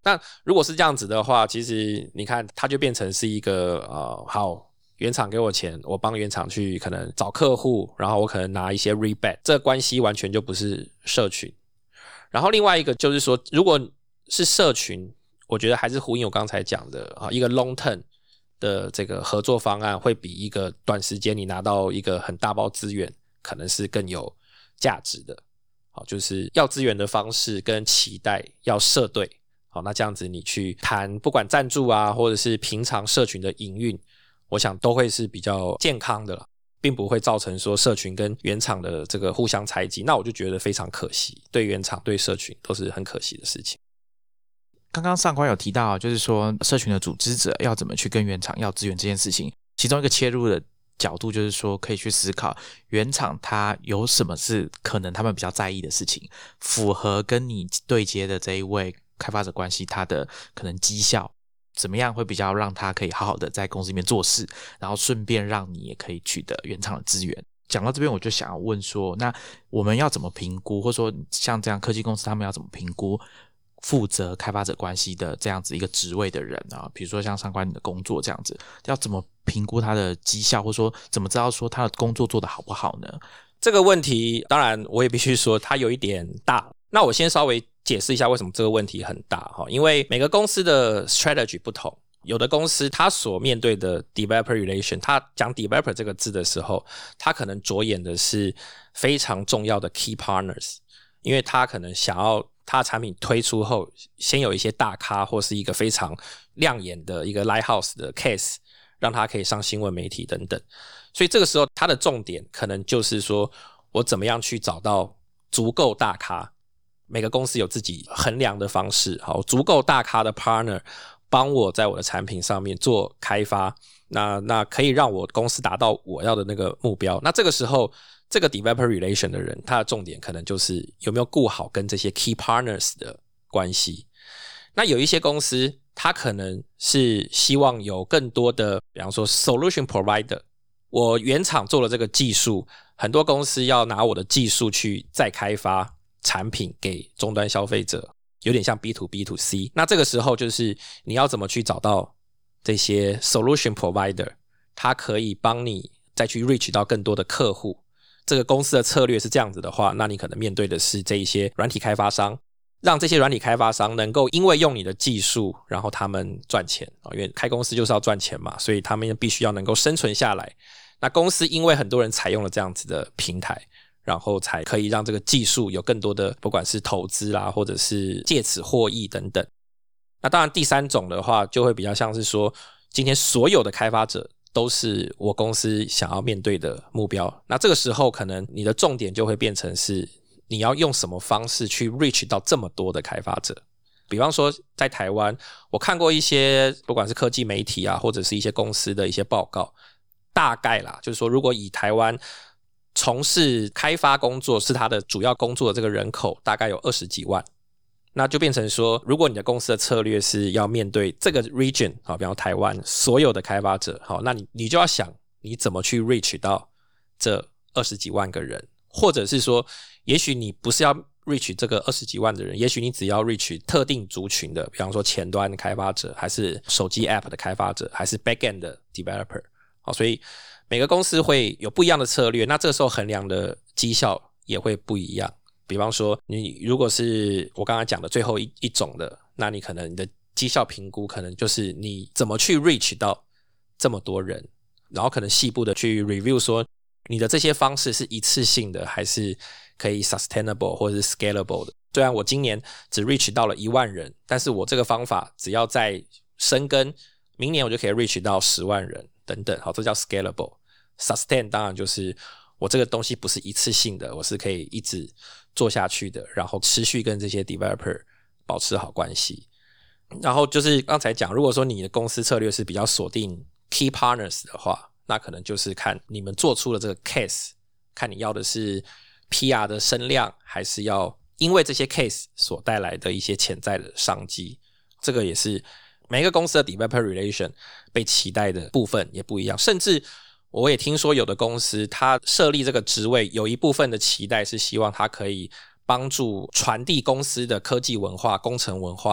[SPEAKER 3] 那如果是这样子的话，其实你看它就变成是一个呃，好，原厂给我钱，我帮原厂去可能找客户，然后我可能拿一些 rebate， 这个关系完全就不是社群。然后另外一个就是说，如果是社群，我觉得还是呼应我刚才讲的啊，一个 long term 的这个合作方案会比一个短时间你拿到一个很大包资源可能是更有价值的。好，就是要资源的方式跟期待要设对。好，那这样子你去谈不管赞助啊，或者是平常社群的营运，我想都会是比较健康的啦，并不会造成说社群跟原厂的这个互相猜忌，那我就觉得非常可惜，对原厂对社群都是很可惜的事情。
[SPEAKER 1] 刚刚上官有提到，就是说社群的组织者要怎么去跟原厂要资源这件事情，其中一个切入的角度就是说可以去思考原厂它有什么是可能他们比较在意的事情，符合跟你对接的这一位开发者关系他的可能绩效怎么样会比较让他可以好好的在公司里面做事，然后顺便让你也可以取得原厂的资源。讲到这边我就想要问说，那我们要怎么评估，或者说像这样科技公司他们要怎么评估负责开发者关系的这样子一个职位的人啊，比如说像上官你的工作这样子，要怎么评估他的绩效，或者说怎么知道说他的工作做得好不好呢？
[SPEAKER 3] 这个问题当然我也必须说它有一点大，那我先稍微解释一下为什么这个问题很大，因为每个公司的 strategy 不同，有的公司它所面对的 developer relation， 它讲 developer 这个字的时候，它可能着眼的是非常重要的 key partners， 因为它可能想要它的产品推出后先有一些大咖或是一个非常亮眼的一个 lighthouse 的 case， 让它可以上新闻媒体等等，所以这个时候它的重点可能就是说我怎么样去找到足够大咖，每个公司有自己衡量的方式，好，足够大咖的 partner 帮我在我的产品上面做开发，那那可以让我公司达到我要的那个目标。那这个时候这个 developer relation 的人，他的重点可能就是有没有顾好跟这些 key partners 的关系。那有一些公司他可能是希望有更多的，比方说 solution provider， 我原厂做了这个技术，很多公司要拿我的技术去再开发产品给终端消费者，有点像 B to B to C。 那这个时候就是你要怎么去找到这些 solution provider， 他可以帮你再去 reach 到更多的客户。这个公司的策略是这样子的话，那你可能面对的是这一些软体开发商，让这些软体开发商能够因为用你的技术，然后他们赚钱，因为开公司就是要赚钱嘛，所以他们必须要能够生存下来。那公司因为很多人采用了这样子的平台，然后才可以让这个技术有更多的不管是投资啦，或者是借此获益等等。那当然第三种的话就会比较像是说，今天所有的开发者都是我公司想要面对的目标，那这个时候可能你的重点就会变成是你要用什么方式去 reach 到这么多的开发者。比方说在台湾我看过一些不管是科技媒体啊，或者是一些公司的一些报告，大概啦就是说如果以台湾从事开发工作是他的主要工作的这个人口大概有二十几万，那就变成说如果你的公司的策略是要面对这个 region， 好，比方台湾所有的开发者，好，那你你就要想你怎么去 reach 到这二十几万个人，或者是说也许你不是要 reach 这个二十几万的人，也许你只要 reach 特定族群的，比方说前端的开发者，还是手机 app 的开发者，还是 backend 的 developer， 好，所以每个公司会有不一样的策略，那这个时候衡量的绩效也会不一样。比方说你如果是我刚才讲的最后 一, 一种的，那你可能你的绩效评估可能就是你怎么去 reach 到这么多人，然后可能细部的去 review 说你的这些方式是一次性的还是可以 sustainable 或者是 scalable 的。虽然我今年只 reach 到了一万人，但是我这个方法只要再深耕，明年我就可以 reach 到十万人等等，好，这叫 scalable。 sustain 当然就是我这个东西不是一次性的，我是可以一直做下去的，然后持续跟这些 developer 保持好关系。然后就是刚才讲，如果说你的公司策略是比较锁定 key partners 的话，那可能就是看你们做出了这个 case， 看你要的是 P R 的声量，还是要因为这些 case 所带来的一些潜在的商机。这个也是每一个公司的 developer relation 被期待的部分也不一样，甚至我也听说有的公司它设立这个职位，有一部分的期待是希望它可以帮助传递公司的科技文化、工程文化，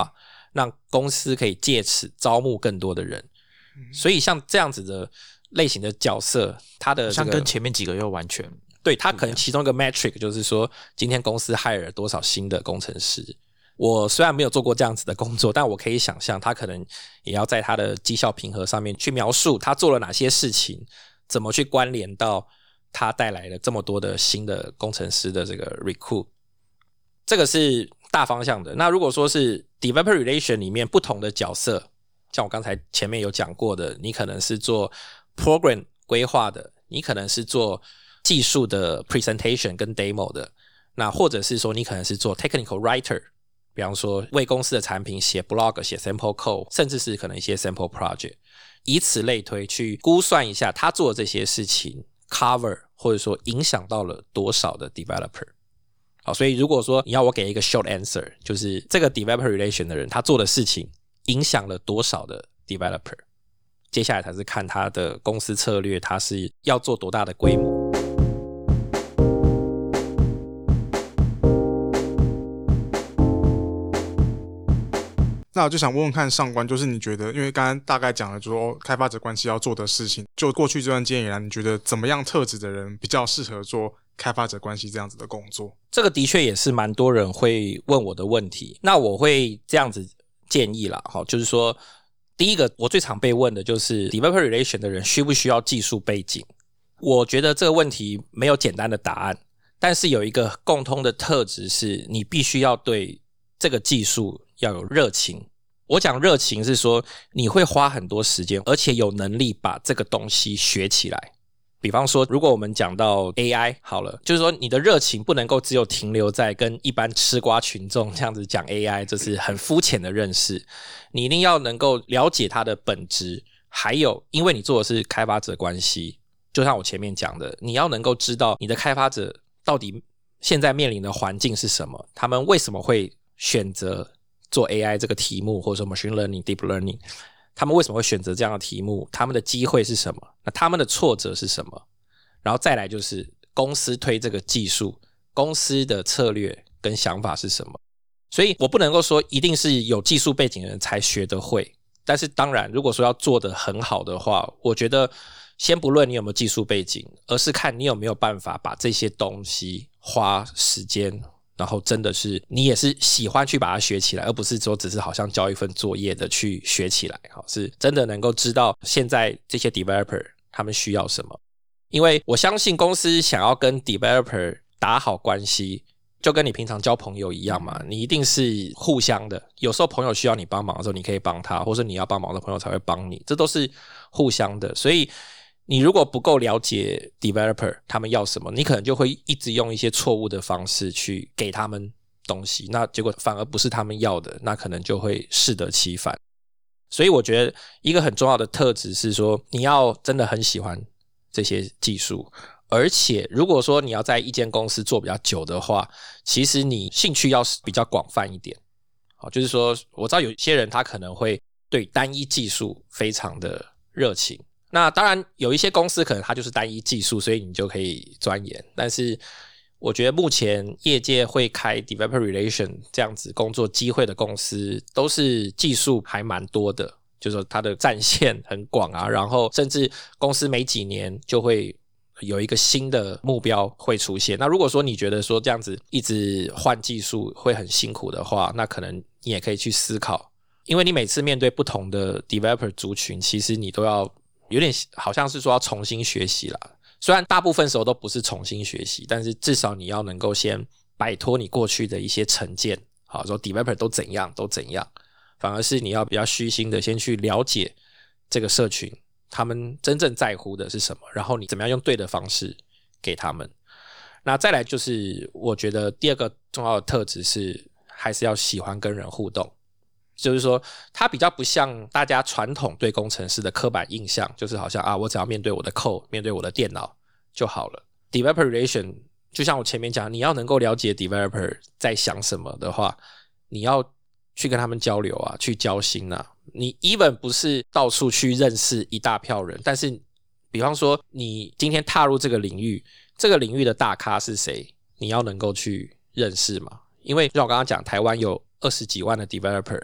[SPEAKER 3] 让公司可以借此招募更多的人。嗯、所以像这样子的类型的角色，他的、这个、
[SPEAKER 1] 像跟前面几个又完全
[SPEAKER 3] 对，他可能其中一个 metric 就是说，今天公司 hire 了多少新的工程师。我虽然没有做过这样子的工作，但我可以想象他可能也要在他的绩效评核上面去描述他做了哪些事情，怎么去关联到他带来了这么多的新的工程师的这个 recruit。 这个是大方向的。那如果说是 developer relation 里面不同的角色，像我刚才前面有讲过的，你可能是做 program 规划的，你可能是做技术的 presentation 跟 demo 的，那或者是说你可能是做 technical writer， 比方说为公司的产品写 blog 写 sample code， 甚至是可能一些 sample project， 以此类推去估算一下他做的这些事情 cover 或者说影响到了多少的 developer。 好，所以如果说你要我给一个 short answer， 就是这个 developer relation 的人他做的事情影响了多少的 developer， 接下来才是看他的公司策略，他是要做多大的规模。
[SPEAKER 2] 那我就想问问看上官，就是你觉得，因为刚刚大概讲了说开发者关系要做的事情，就过去这段经验以来，你觉得怎么样特质的人比较适合做开发者关系这样子的工作？
[SPEAKER 3] 这个的确也是蛮多人会问我的问题。那我会这样子建议啦，就是说第一个我最常被问的就是 developer relation 的人需不需要技术背景。我觉得这个问题没有简单的答案，但是有一个共通的特质是你必须要对这个技术要有热情。我讲热情是说你会花很多时间，而且有能力把这个东西学起来。比方说如果我们讲到 A I 好了，就是说你的热情不能够只有停留在跟一般吃瓜群众这样子讲 A I， 这是很肤浅的认识。你一定要能够了解它的本质，还有因为你做的是开发者关系，就像我前面讲的，你要能够知道你的开发者到底现在面临的环境是什么，他们为什么会选择做 A I 这个题目，或者说 machine learning deep learning， 他们为什么会选择这样的题目，他们的机会是什么，那他们的挫折是什么，然后再来就是公司推这个技术，公司的策略跟想法是什么。所以我不能够说一定是有技术背景的人才学得会，但是当然如果说要做得很好的话，我觉得先不论你有没有技术背景，而是看你有没有办法把这些东西花时间，然后真的是你也是喜欢去把它学起来，而不是说只是好像交一份作业的去学起来，是真的能够知道现在这些 developer 他们需要什么。因为我相信公司想要跟 developer 打好关系，就跟你平常交朋友一样嘛，你一定是互相的，有时候朋友需要你帮忙的时候你可以帮他，或是你要帮忙的朋友才会帮你，这都是互相的。所以你如果不够了解 developer 他们要什么，你可能就会一直用一些错误的方式去给他们东西，那结果反而不是他们要的，那可能就会适得其反。所以我觉得一个很重要的特质是说，你要真的很喜欢这些技术，而且如果说你要在一间公司做比较久的话，其实你兴趣要比较广泛一点。好，就是说我知道有些人他可能会对单一技术非常的热情，那当然有一些公司可能它就是单一技术，所以你就可以钻研，但是我觉得目前业界会开 developer relation 这样子工作机会的公司都是技术还蛮多的，就是说它的战线很广啊，然后甚至公司每几年就会有一个新的目标会出现。那如果说你觉得说这样子一直换技术会很辛苦的话，那可能你也可以去思考，因为你每次面对不同的 developer 族群，其实你都要有点好像是说要重新学习啦。虽然大部分时候都不是重新学习，但是至少你要能够先摆脱你过去的一些成见，好说 developer 都怎样都怎样，反而是你要比较虚心的先去了解这个社群他们真正在乎的是什么，然后你怎么样用对的方式给他们。那再来就是我觉得第二个重要的特质是还是要喜欢跟人互动，就是说它比较不像大家传统对工程师的刻板印象，就是好像啊我只要面对我的 code 面对我的电脑就好了。 developer relation 就像我前面讲，你要能够了解 developer 在想什么的话，你要去跟他们交流啊，去交心啊。你 even 不是到处去认识一大票人，但是比方说你今天踏入这个领域，这个领域的大咖是谁，你要能够去认识嘛。因为就像我刚刚讲，台湾有二十几万的 developer，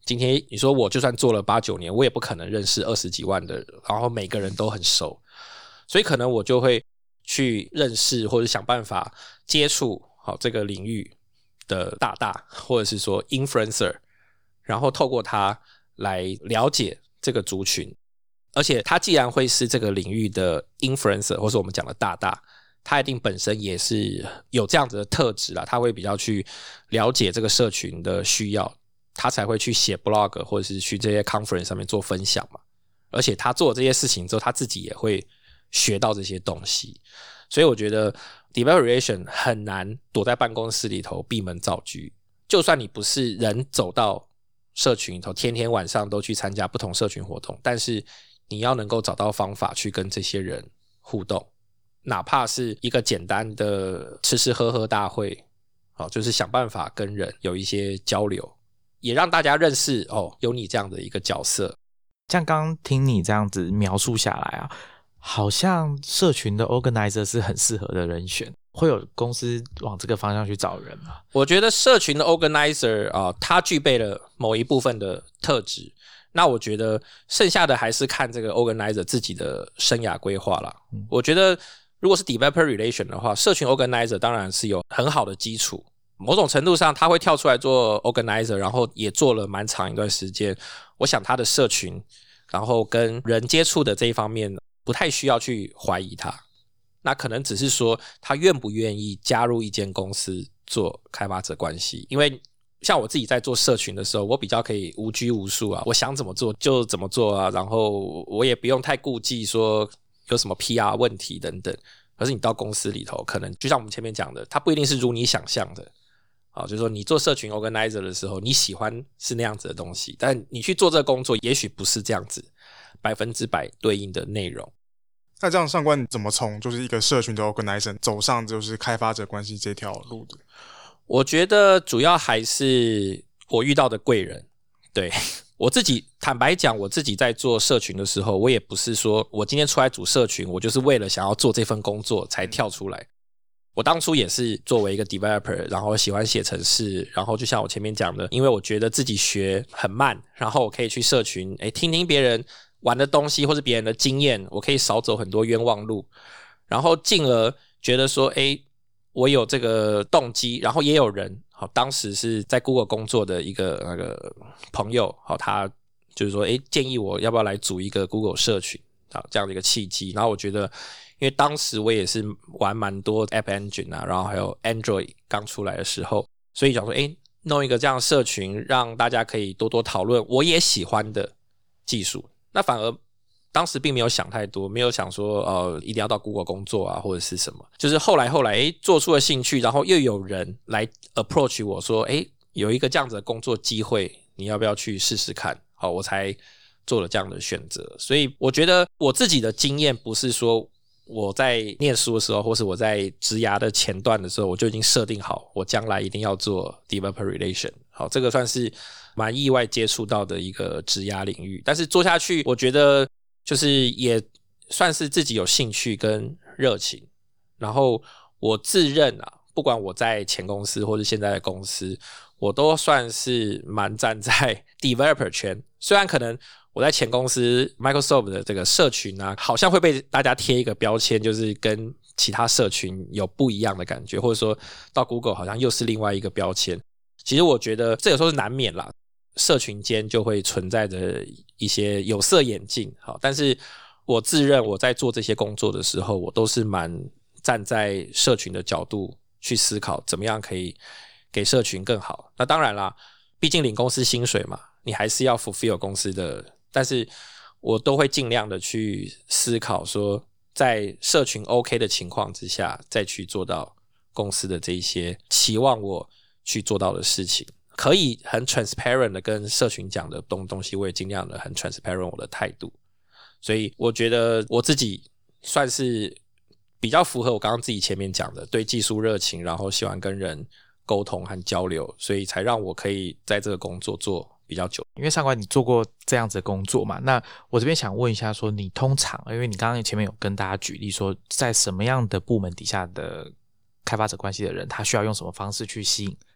[SPEAKER 3] 今天你说我就算做了八九年，我也不可能认识二十几万的人，然后每个人都很熟，所以可能我就会去认识或者想办法接触好这个领域的大大，或者是说 influencer， 然后透过他来了解这个族群。而且他既然会是这个领域的 influencer， 或是我们讲的大大，他一定本身也是有这样子的特质啦，他会比较去了解这个社群的需要，他才会去写 blog 或者是去这些 conference 上面做分享嘛。而且他做了这些事情之后，他自己也会学到这些东西。所以我觉得 developer relation 很难躲在办公室里头闭门造车，就算你不是人走到社群里头，天天晚上都去参加不同社群活动，但是你要能够找到方法去跟这些人互动，哪怕是一个简单的吃吃喝喝大会，就是想办法跟人有一些交流，也让大家认识哦，有你这样的一个角色。
[SPEAKER 1] 像刚刚听你这样子描述下来啊，好像社群的 organizer 是很适合的人选，会有公司往这个方向去找人吗？
[SPEAKER 3] 我觉得社群的 organizer 啊、呃，他具备了某一部分的特质，那我觉得剩下的还是看这个 organizer 自己的生涯规划啦、嗯、我觉得如果是 developer relation 的话，社群 organizer 当然是有很好的基础，某种程度上他会跳出来做 organizer， 然后也做了蛮长一段时间，我想他的社群然后跟人接触的这一方面不太需要去怀疑他，那可能只是说他愿不愿意加入一间公司做开发者关系。因为像我自己在做社群的时候，我比较可以无拘无束啊，我想怎么做就怎么做啊，然后我也不用太顾忌说有什么 P R 问题等等。可是你到公司里头，可能就像我们前面讲的，它不一定是如你想象的啊，就是说你做社群 organizer 的时候，你喜欢是那样子的东西，但你去做这个工作，也许不是这样子百分之百对应的内容。
[SPEAKER 2] 那这样上官你怎么从就是一个社群的 organizer 走上就是开发者关系这条路的？
[SPEAKER 3] 我觉得主要还是我遇到的贵人。对，我自己坦白讲，我自己在做社群的时候，我也不是说我今天出来组社群，我就是为了想要做这份工作才跳出来。我当初也是作为一个 developer， 然后喜欢写程式，然后就像我前面讲的，因为我觉得自己学很慢，然后我可以去社群诶听听别人玩的东西或是别人的经验，我可以少走很多冤枉路，然后进而觉得说诶我有这个动机，然后也有人好，当时是在 Google 工作的一个那个朋友，好，他就是说诶建议我要不要来组一个 Google 社群，好，这样的一个契机。然后我觉得因为当时我也是玩蛮多 App Engine 啊，然后还有 Android 刚出来的时候，所以想说诶弄一个这样的社群，让大家可以多多讨论我也喜欢的技术。那反而当时并没有想太多，没有想说呃一定要到 Google 工作啊或者是什么，就是后来后来诶做出了兴趣，然后又有人来 approach 我说诶有一个这样子的工作机会，你要不要去试试看，好，我才做了这样的选择。所以我觉得我自己的经验不是说我在念书的时候或是我在职涯的前段的时候我就已经设定好我将来一定要做 developer relation， 好，这个算是蛮意外接触到的一个职涯领域，但是做下去我觉得就是也算是自己有兴趣跟热情。然后我自认啊，不管我在前公司或是现在的公司，我都算是蛮站在 developer 圈，虽然可能我在前公司 Microsoft 的这个社群啊，好像会被大家贴一个标签，就是跟其他社群有不一样的感觉，或者说到 Google 好像又是另外一个标签。其实我觉得这有时候是难免啦，社群间就会存在着一些有色眼镜，好，但是我自认我在做这些工作的时候，我都是蛮站在社群的角度去思考怎么样可以给社群更好。那当然啦，毕竟领公司薪水嘛，你还是要 fulfill 公司的，但是我都会尽量的去思考说在社群 OK 的情况之下，再去做到公司的这一些期望我去做到的事情。可以很 transparent 的跟社群讲的东东西，我也尽量的很 transparent 我的态度。所以我觉得我自己算是比较符合我刚刚自己前面讲的对技术热情，然后喜欢跟人沟通和交流，所以才让我可以在这个工作做比较久。
[SPEAKER 1] 因为上官你做过这样子的工作嘛，那我这边想问一下说，你通常因为你刚刚前面有跟大家举例说在什么样的部门底下的开发者关系的人，他需要用什么方式去吸引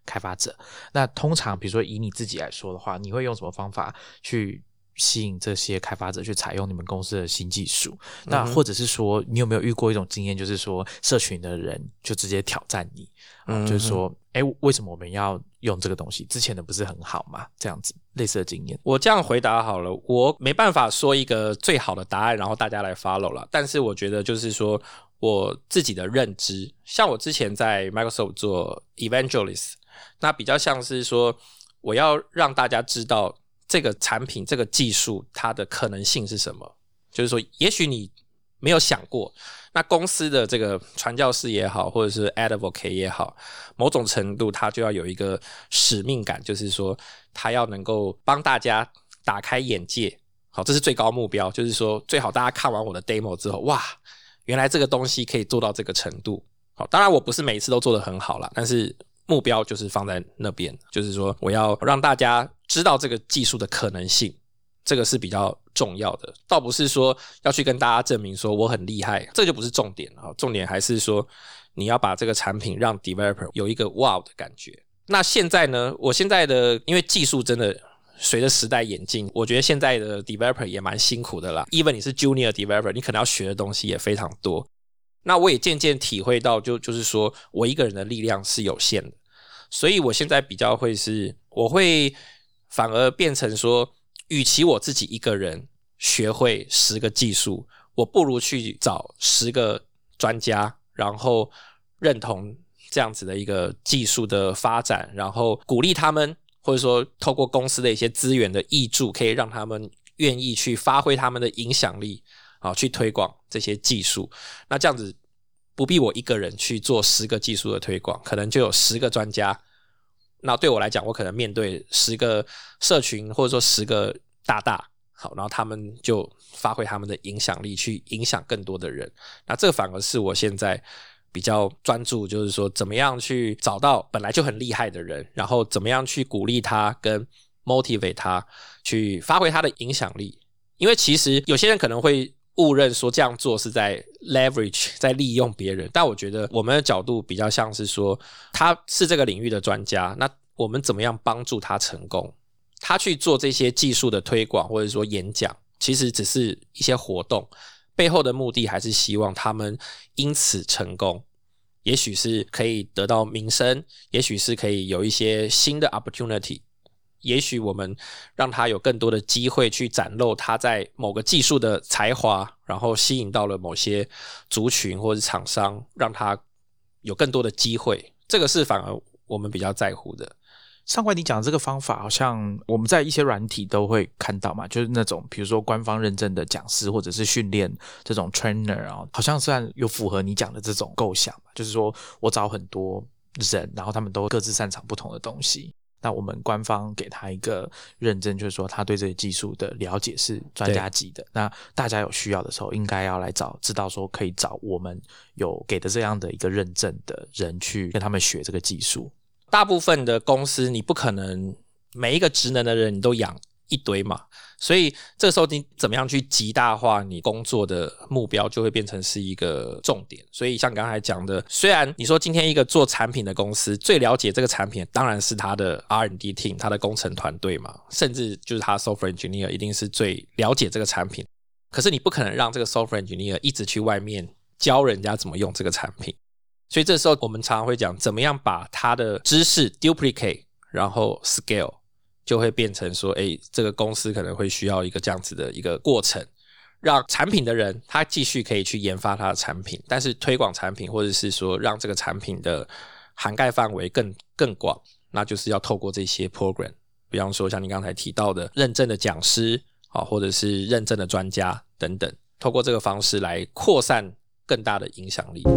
[SPEAKER 1] 开发者。那通常比如说以你自己来说的话，你会用什么方法去吸引这些开发者去采用你们公司的新技术？那或者是说你有没有遇过一种经验，就是说社群的人就直接挑战你，嗯、就是说诶为什么我们要用这个东西？之前的不是很好吗？这样子类似的经验。
[SPEAKER 3] 我这样回答好了，我没办法说一个最好的答案然后大家来 follow 啦，但是我觉得就是说我自己的认知，像我之前在 Microsoft 做 Evangelist， 那比较像是说我要让大家知道这个产品这个技术它的可能性是什么，就是说也许你没有想过，那公司的这个传教士也好或者是 advocate 也好，某种程度他就要有一个使命感，就是说他要能够帮大家打开眼界，好，这是最高目标，就是说最好大家看完我的 demo 之后，哇，原来这个东西可以做到这个程度。好，当然我不是每一次都做得很好啦，但是目标就是放在那边，就是说我要让大家知道这个技术的可能性，这个是比较重要的，倒不是说要去跟大家证明说我很厉害，这个就不是重点，重点还是说你要把这个产品让 developer 有一个 wow 的感觉。那现在呢，我现在的因为技术真的随着时代演进，我觉得现在的 developer 也蛮辛苦的啦， even 你是 junior developer 你可能要学的东西也非常多，那我也渐渐体会到就就是说我一个人的力量是有限的，所以我现在比较会是我会反而变成说，与其我自己一个人学会十个技术，我不如去找十个专家，然后认同这样子的一个技术的发展，然后鼓励他们，或者说透过公司的一些资源的挹注，可以让他们愿意去发挥他们的影响力，啊，去推广这些技术。那这样子不必我一个人去做十个技术的推广，可能就有十个专家。那对我来讲，我可能面对十个社群或者说十个大大，好，然后他们就发挥他们的影响力去影响更多的人。那这反而是我现在比较专注，就是说怎么样去找到本来就很厉害的人，然后怎么样去鼓励他跟 motivate 他去发挥他的影响力。因为其实有些人可能会误认说这样做是在 leverage 在利用别人，但我觉得我们的角度比较像是说他是这个领域的专家，那我们怎么样帮助他成功，他去做这些技术的推广或者说演讲其实只是一些活动，背后的目的还是希望他们因此成功，也许是可以得到名声，也许是可以有一些新的 opportunity，也许我们让他有更多的机会去展露他在某个技术的才华，然后吸引到了某些族群或者厂商，让他有更多的机会，这个是反而我们比较在乎的。
[SPEAKER 1] 上官你讲的这个方法好像我们在一些软体都会看到嘛，就是那种比如说官方认证的讲师或者是训练这种 trainer 啊，好像虽然有符合你讲的这种构想嘛，就是说我找很多人，然后他们都各自擅长不同的东西，那我们官方给他一个认证，就是说他对这些技术的了解是专家级的，那大家有需要的时候应该要来找，知道说可以找我们有给的这样的一个认证的人去跟他们学这个技术。
[SPEAKER 3] 大部分的公司你不可能每一个职能的人你都养一堆嘛，所以这时候你怎么样去极大化你工作的目标就会变成是一个重点。所以像刚才讲的，虽然你说今天一个做产品的公司最了解这个产品当然是他的 R and D team， 他的工程团队嘛，甚至就是他 software engineer 一定是最了解这个产品，可是你不可能让这个 software engineer 一直去外面教人家怎么用这个产品，所以这时候我们常常会讲怎么样把他的知识 duplicate 然后 scale， 就会变成说诶，这个公司可能会需要一个这样子的一个过程，让产品的人他继续可以去研发他的产品，但是推广产品或者是说让这个产品的涵盖范围更更广，那就是要透过这些 program， 比方说像你刚才提到的认证的讲师或者是认证的专家等等，透过这个方式来扩散更大的影响力。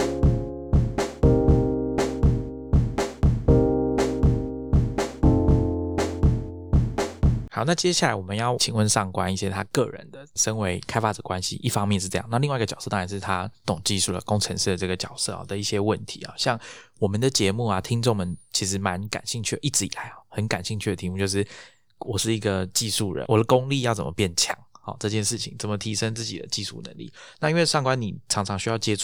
[SPEAKER 1] 好，那接下来我们要请问上官一些他个人的身为开发者关系，一方面是这样，那另外一个角色当然是他懂技术的工程师的这个角色的一些问题啊。像我们的节目啊，听众们其实蛮感兴趣的，一直以来很感兴趣的题目就是我是一个技术人，我的功力要怎么变强，好，这件事情怎么提升自己的技术能力。那因为上官你常常需要接触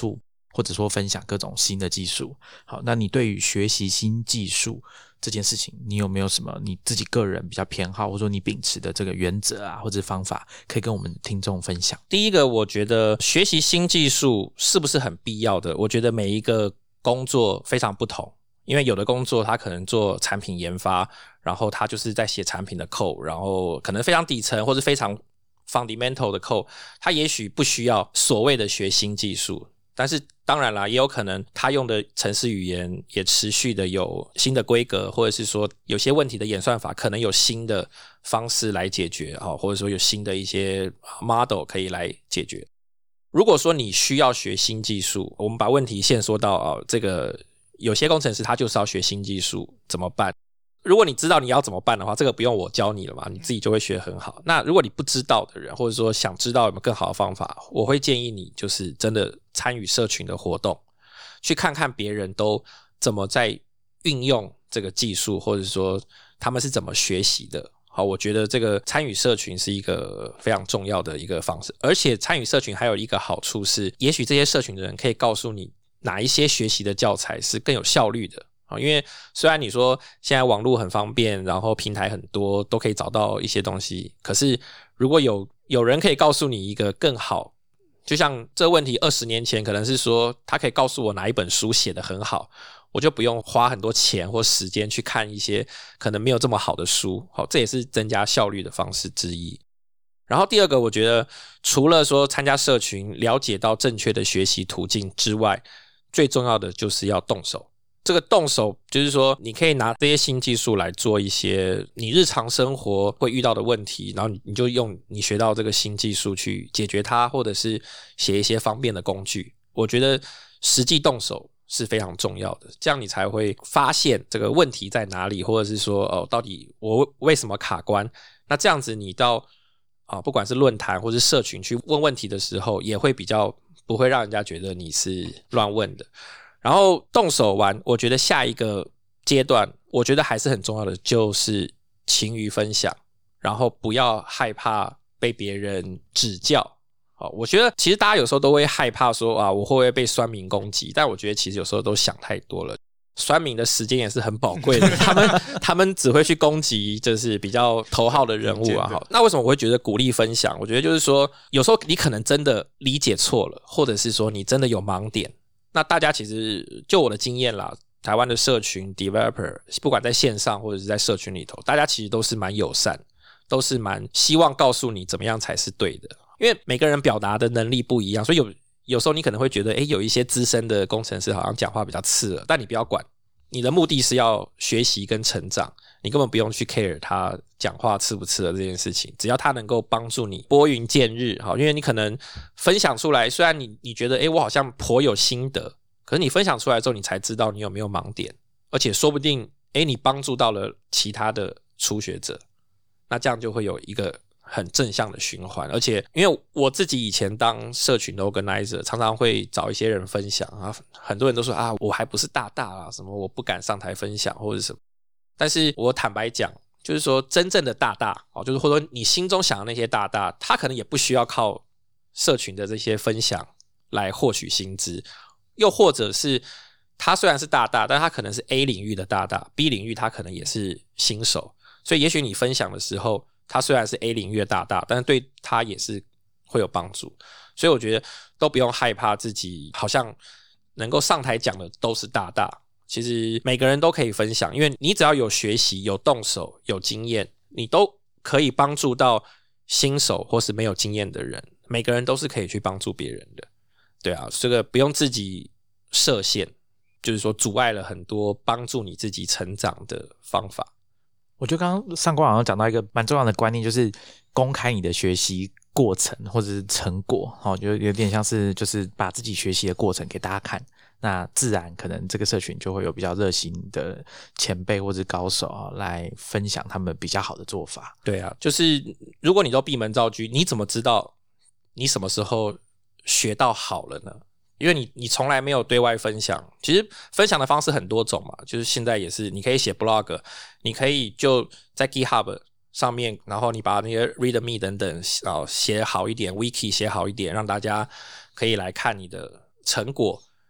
[SPEAKER 1] 或者说分享各种新的技术。好，那你对于学习新技术这件事情，你有没有什么你自己个人比较偏好，或者说你秉持的这个原则啊，或者方法，可以跟我们听众分享？
[SPEAKER 3] 第一个，我觉得学习新技术是不是很必要的？我觉得每一个工作非常不同，因为有的工作它可能做产品研发，然后它就是在写产品的 code， 然后可能非常底层或是非常 fundamental 的 code， 它也许不需要所谓的学新技术。但是当然啦，也有可能他用的程式语言也持续的有新的规格，或者是说有些问题的演算法可能有新的方式来解决，或者说有新的一些 model 可以来解决。如果说你需要学新技术，我们把问题限缩到、哦、这个有些工程师他就是要学新技术怎么办？如果你知道你要怎么办的话，这个不用我教你了嘛，你自己就会学很好。那如果你不知道的人，或者说想知道有没有更好的方法，我会建议你就是真的参与社群的活动，去看看别人都怎么在运用这个技术，或者说他们是怎么学习的。好，我觉得这个参与社群是一个非常重要的一个方式，而且参与社群还有一个好处是，也许这些社群的人可以告诉你哪一些学习的教材是更有效率的。因为虽然你说现在网络很方便，然后平台很多，都可以找到一些东西，可是如果有有人可以告诉你一个更好，就像这个问题二十年前可能是说他可以告诉我哪一本书写得很好，我就不用花很多钱或时间去看一些可能没有这么好的书。好，这也是增加效率的方式之一。然后第二个，我觉得除了说参加社群了解到正确的学习途径之外，最重要的就是要动手。这个动手就是说你可以拿这些新技术来做一些你日常生活会遇到的问题，然后你就用你学到这个新技术去解决它，或者是写一些方便的工具。我觉得实际动手是非常重要的，这样你才会发现这个问题在哪里，或者是说哦，到底我为什么卡关。那这样子你到啊，不管是论坛或是社群去问问题的时候，也会比较不会让人家觉得你是乱问的。然后动手完，我觉得下一个阶段我觉得还是很重要的，就是勤于分享，然后不要害怕被别人指教。我觉得其实大家有时候都会害怕说啊，我会不会被酸民攻击，但我觉得其实有时候都想太多了。酸民的时间也是很宝贵的，他们他们只会去攻击就是比较头号的人物啊。好，那为什么我会觉得鼓励分享？我觉得就是说有时候你可能真的理解错了，或者是说你真的有盲点，那大家其实就我的经验啦，台湾的社群 developer 不管在线上或者是在社群里头，大家其实都是蛮友善，都是蛮希望告诉你怎么样才是对的。因为每个人表达的能力不一样，所以有有时候你可能会觉得诶，有一些资深的工程师好像讲话比较刺耳，但你不要管，你的目的是要学习跟成长，你根本不用去 care 他讲话刺不刺耳这件事情，只要他能够帮助你拨云见日。好，因为你可能分享出来，虽然你你觉得诶我好像颇有心得，可是你分享出来之后你才知道你有没有盲点，而且说不定诶你帮助到了其他的初学者，那这样就会有一个很正向的循环。而且因为我自己以前当社群的 organizer， 常常会找一些人分享啊，很多人都说啊我还不是大大啦，什么我不敢上台分享或者什么，但是我坦白讲，就是说真正的大大，就是或者说你心中想的那些大大，他可能也不需要靠社群的这些分享来获取薪资，又或者是他虽然是大大，但他可能是 A 领域的大大， B 领域他可能也是新手，所以也许你分享的时候他虽然是 A 领域的大大，但是对他也是会有帮助。所以我觉得都不用害怕自己好像能够上台讲的都是大大，其实每个人都可以分享，因为你只要有学习有动手有经验，你都可以帮助到新手或是没有经验的人，每个人都是可以去帮助别人的。对啊，这个不用自己设限，就是说阻碍了很多帮助你自己成长的方法。
[SPEAKER 1] 我觉得刚刚上官好像讲到一个蛮重要的观念，就是公开你的学习过程或者是成果，哦，就有点像是就是把自己学习的过程给大家看，那自然可能这个社群就会有比较热心的前辈或者高手，哦，来分享他们比较好的做法。
[SPEAKER 3] 对啊，就是如果你都闭门造车，你怎么知道你什么时候学到好了呢？因为你你从来没有对外分享，其实分享的方式很多种嘛，就是现在也是你可以写 blog， 你可以就在 GitHub 上面，然后你把那些 readme 等等写好一点， wiki 写好一点，让大家可以来看你的成果。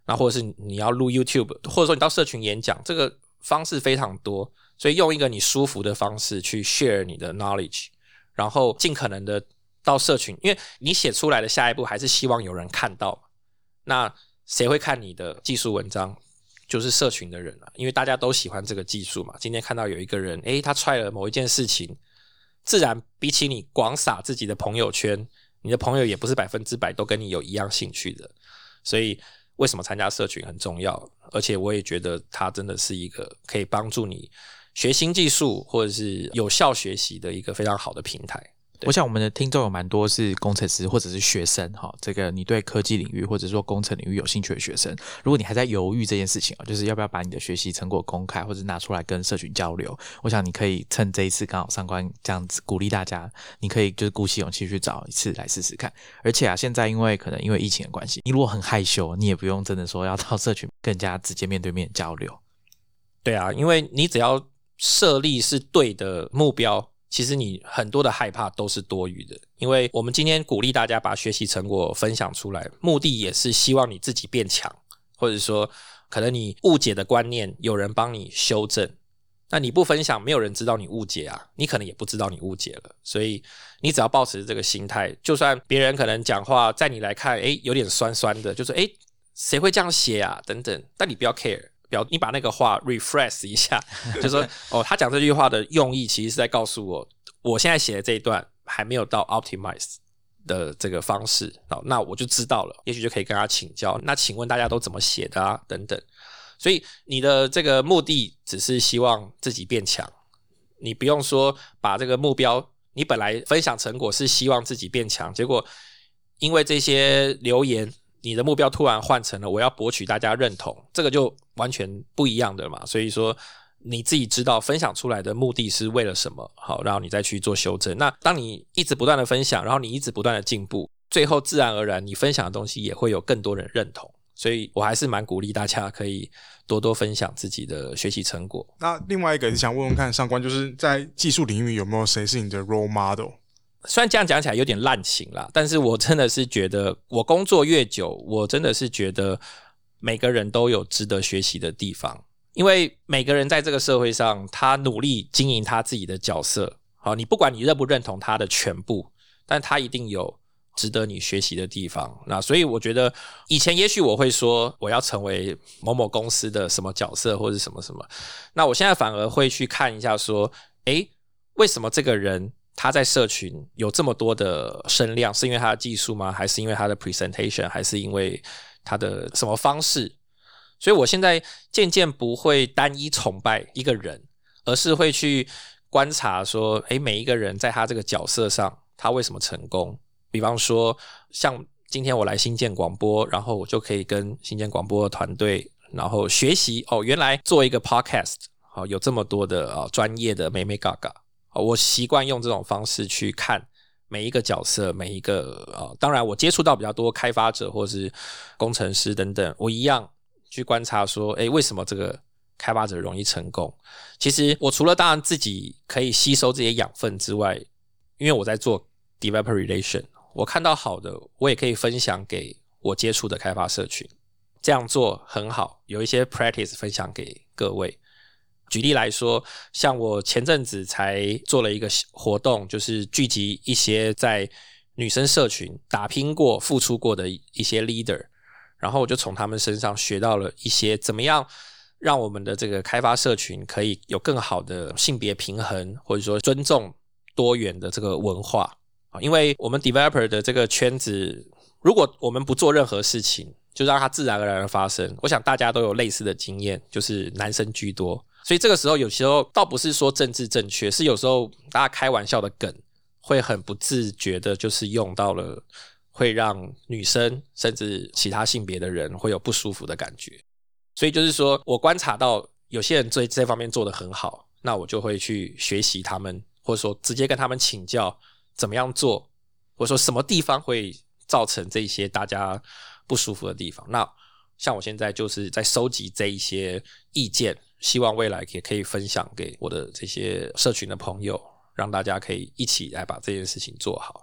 [SPEAKER 3] 那或者是你要录 YouTube， 或者说你到社群演讲，这个方式非常多，所以用一个你舒服的方式去 share 你的 knowledge， 然后尽可能的到社群，因为你写出来的下一步还是希望有人看到，那谁会看你的技术文章？就是社群的人啊，因为大家都喜欢这个技术嘛。今天看到有一个人，诶，他try了某一件事情，自然比起你广撒自己的朋友圈，你的朋友也不是百分之百都跟你有一样兴趣的。所以为什么参加社群很重要？而且我也觉得它真的是一个可以帮助你学新技术或者是有效学习的一个非常好的平台。
[SPEAKER 1] 我想我们的听众有蛮多是工程师或者是学生哈，这个你对科技领域或者说工程领域有兴趣的学生，如果你还在犹豫这件事情，就是要不要把你的学习成果公开或者拿出来跟社群交流，我想你可以趁这一次刚好上官这样子鼓励大家，你可以就是鼓起勇气去找一次来试试看。而且啊，现在因为可能因为疫情的关系，你如果很害羞，你也不用真的说要到社群更加直接面对面交流。
[SPEAKER 3] 对啊，因为你只要设立是对的目标，其实你很多的害怕都是多余的。因为我们今天鼓励大家把学习成果分享出来，目的也是希望你自己变强，或者说可能你误解的观念有人帮你修正，那你不分享没有人知道你误解啊，你可能也不知道你误解了。所以你只要抱持这个心态，就算别人可能讲话在你来看诶有点酸酸的，就是诶谁会这样写啊等等，但你不要 care，表你把那个话 refresh 一下，就说哦，他讲这句话的用意其实是在告诉我，我现在写的这一段还没有到 optimize 的这个方式，那我就知道了，也许就可以跟他请教。那请问大家都怎么写的啊？等等。所以你的这个目的只是希望自己变强，你不用说把这个目标，你本来分享成果是希望自己变强，结果因为这些留言，你的目标突然换成了我要博取大家认同，这个就完全不一样的嘛。所以说你自己知道分享出来的目的是为了什么，好，然后你再去做修正。那当你一直不断的分享，然后你一直不断的进步，最后自然而然你分享的东西也会有更多人认同。所以我还是蛮鼓励大家可以多多分享自己的学习成果。
[SPEAKER 2] 那另外一个想问问看上官，就是在技术领域有没有谁是你的 role model？
[SPEAKER 3] 虽然这样讲起来有点滥情啦，但是我真的是觉得我工作越久，我真的是觉得每个人都有值得学习的地方。因为每个人在这个社会上，他努力经营他自己的角色，好，你不管你认不认同他的全部，但他一定有值得你学习的地方。那所以我觉得以前也许我会说我要成为某某公司的什么角色或者什么什么，那我现在反而会去看一下说，诶，为什么这个人他在社群有这么多的声量，是因为他的技术吗？还是因为他的 presentation？ 还是因为他的什么方式？所以我现在渐渐不会单一崇拜一个人，而是会去观察说，诶，每一个人在他这个角色上他为什么成功。比方说像今天我来新建广播，然后我就可以跟新建广播的团队然后学习，哦，原来做一个 podcast，哦，有这么多的，哦，专业的眉眉角角，哦，我习惯用这种方式去看每一个角色，每一个，呃，当然我接触到比较多开发者或是工程师等等，我一样去观察说，诶，为什么这个开发者容易成功？其实我除了当然自己可以吸收这些养分之外，因为我在做 developer relation， 我看到好的我也可以分享给我接触的开发社群，这样做很好，有一些 practice 分享给各位。举例来说，像我前阵子才做了一个活动，就是聚集一些在女生社群打拼过付出过的一些 leader， 然后我就从他们身上学到了一些怎么样让我们的这个开发社群可以有更好的性别平衡，或者说尊重多元的这个文化。因为我们 developer 的这个圈子，如果我们不做任何事情，就让它自然而然的发生，我想大家都有类似的经验，就是男生居多。所以这个时候有时候倒不是说政治正确，是有时候大家开玩笑的梗会很不自觉的就是用到了会让女生甚至其他性别的人会有不舒服的感觉。所以就是说我观察到有些人在这方面做得很好，那我就会去学习他们，或者说直接跟他们请教怎么样做，或者说什么地方会造成这些大家不舒服的地方。那像我现在就是在收集这一些意见，希望未来也可以分享给我的这些社群的朋友，让大家可以一起来把这件事情做好。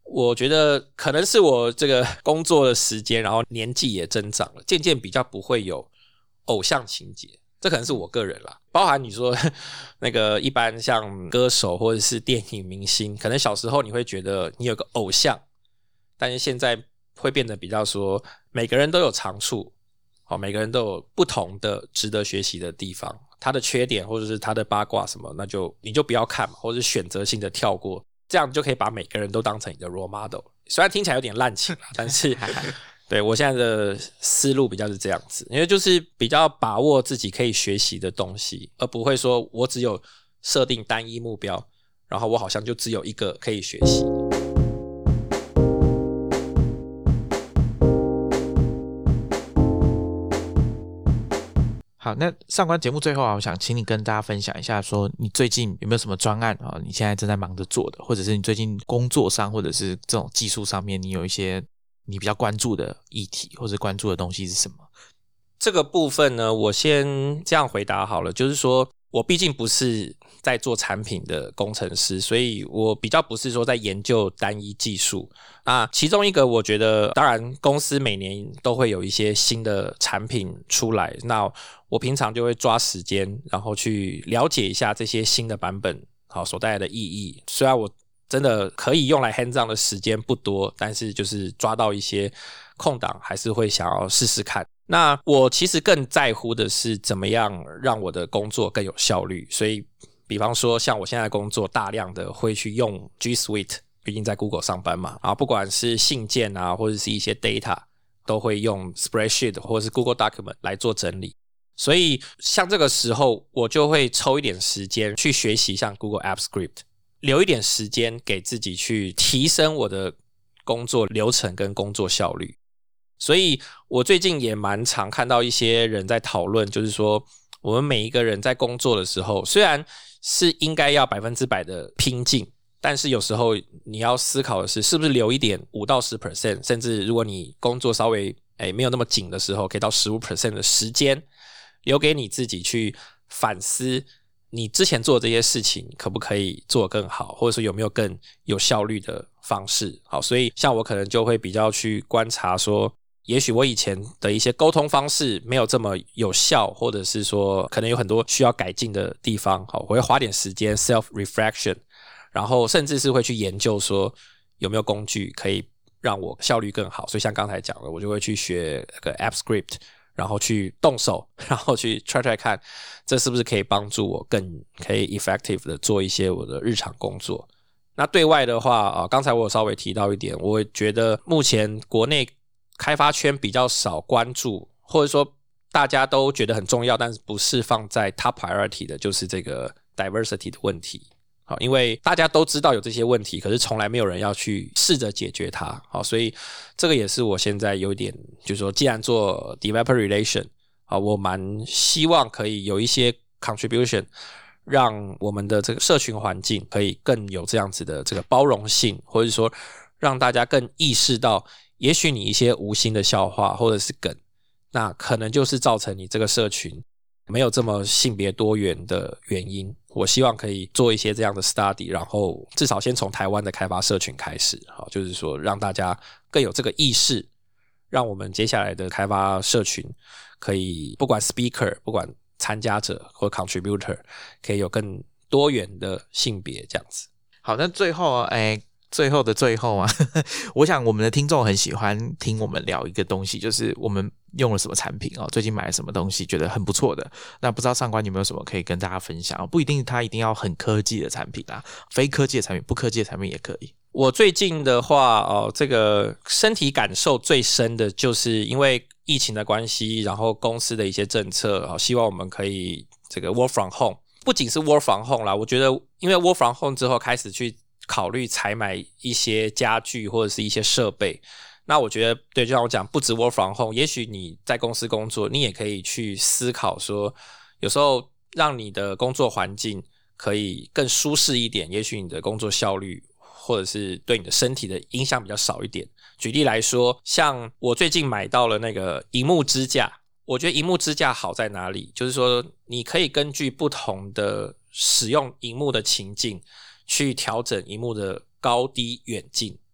[SPEAKER 3] 我觉得可能是我这个工作的时间，然后年纪也增长了，渐渐比较不会有偶像情节，这可能是我个人啦。包含你说那个一般像歌手或者是电影明星，可能小时候你会觉得你有个偶像，但是现在会变得比较说每个人都有长处，好，每个人都有不同的值得学习的地方，他的缺点或者是他的八卦什么，那就你就不要看嘛，或者是选择性的跳过，这样就可以把每个人都当成你的 role model。 虽然听起来有点滥情啦，但是对我现在的思路比较是这样子，因为就是比较把握自己可以学习的东西，而不会说我只有设定单一目标，然后我好像就只有一个可以学习。
[SPEAKER 1] 好，那上官节目最后啊，我想请你跟大家分享一下，说你最近有没有什么专案啊？你现在正在忙着做的，或者是你最近工作上，或者是这种技术上面，你有一些你比较关注的议题，或者关注的东西是什么？
[SPEAKER 3] 这个部分呢，我先这样回答好了，就是说我毕竟不是在做产品的工程师，所以我比较不是说在研究单一技术。那其中一个我觉得，当然公司每年都会有一些新的产品出来，那我平常就会抓时间，然后去了解一下这些新的版本好所带来的意义。虽然我真的可以用来 hands on 的时间不多，但是就是抓到一些空档，还是会想要试试看。那我其实更在乎的是怎么样让我的工作更有效率，所以比方说像我现在工作大量的会去用 G Suite， 毕竟在 Google 上班嘛，啊，不管是信件啊或者是一些 data 都会用 Spreadsheet 或者是 Google Document 来做整理。所以像这个时候我就会抽一点时间去学习像 Google Apps Script， 留一点时间给自己去提升我的工作流程跟工作效率。所以我最近也蛮常看到一些人在讨论，就是说我们每一个人在工作的时候，虽然是应该要百分之百的拼劲，但是有时候你要思考的是，是不是留一点 百分之五到十， 甚至如果你工作稍微诶没有那么紧的时候，可以到 百分之十五 的时间留给你自己去反思你之前做的这些事情可不可以做得更好，或者说有没有更有效率的方式。好，所以像我可能就会比较去观察说，也许我以前的一些沟通方式没有这么有效，或者是说可能有很多需要改进的地方，好，我会花点时间 self reflection， 然后甚至是会去研究说有没有工具可以让我效率更好。所以像刚才讲的，我就会去学个 App Script， 然后去动手，然后去 try try 看这是不是可以帮助我更可以 effective 的做一些我的日常工作。那对外的话啊，刚才我有稍微提到一点，我觉得目前国内开发圈比较少关注，或者说大家都觉得很重要，但是不是放在 top priority 的，就是这个 diversity 的问题。好，因为大家都知道有这些问题，可是从来没有人要去试着解决它。好，所以这个也是我现在有点，就是说既然做 developer relation， 好，我蛮希望可以有一些 contribution， 让我们的这个社群环境可以更有这样子的这个包容性，或者说让大家更意识到，也许你一些无心的笑话或者是梗，那可能就是造成你这个社群没有这么性别多元的原因。我希望可以做一些这样的 study， 然后至少先从台湾的开发社群开始，好，就是说让大家更有这个意识，让我们接下来的开发社群可以不管 speaker 不管参加者或 contributor 可以有更多元的性别这样子。
[SPEAKER 1] 好，那最后诶最后的最后啊我想我们的听众很喜欢听我们聊一个东西，就是我们用了什么产品哦，最近买了什么东西觉得很不错的。那不知道上官有没有什么可以跟大家分享，不一定它一定要很科技的产品啊，非科技的产品不科技的产品也可以。
[SPEAKER 3] 我最近的话哦，这个身体感受最深的就是因为疫情的关系，然后公司的一些政策，哦，希望我们可以这个 work from home， 不仅是 work from home 啦，我觉得因为 work from home 之后开始去考虑采买一些家具或者是一些设备。那我觉得对，就像我讲，不止 work from home， 也许你在公司工作，你也可以去思考说，有时候让你的工作环境可以更舒适一点，也许你的工作效率或者是对你的身体的影响比较少一点。举例来说，像我最近买到了那个萤幕支架，我觉得萤幕支架好在哪里，就是说你可以根据不同的使用萤幕的情境去调整萤幕的高低远近。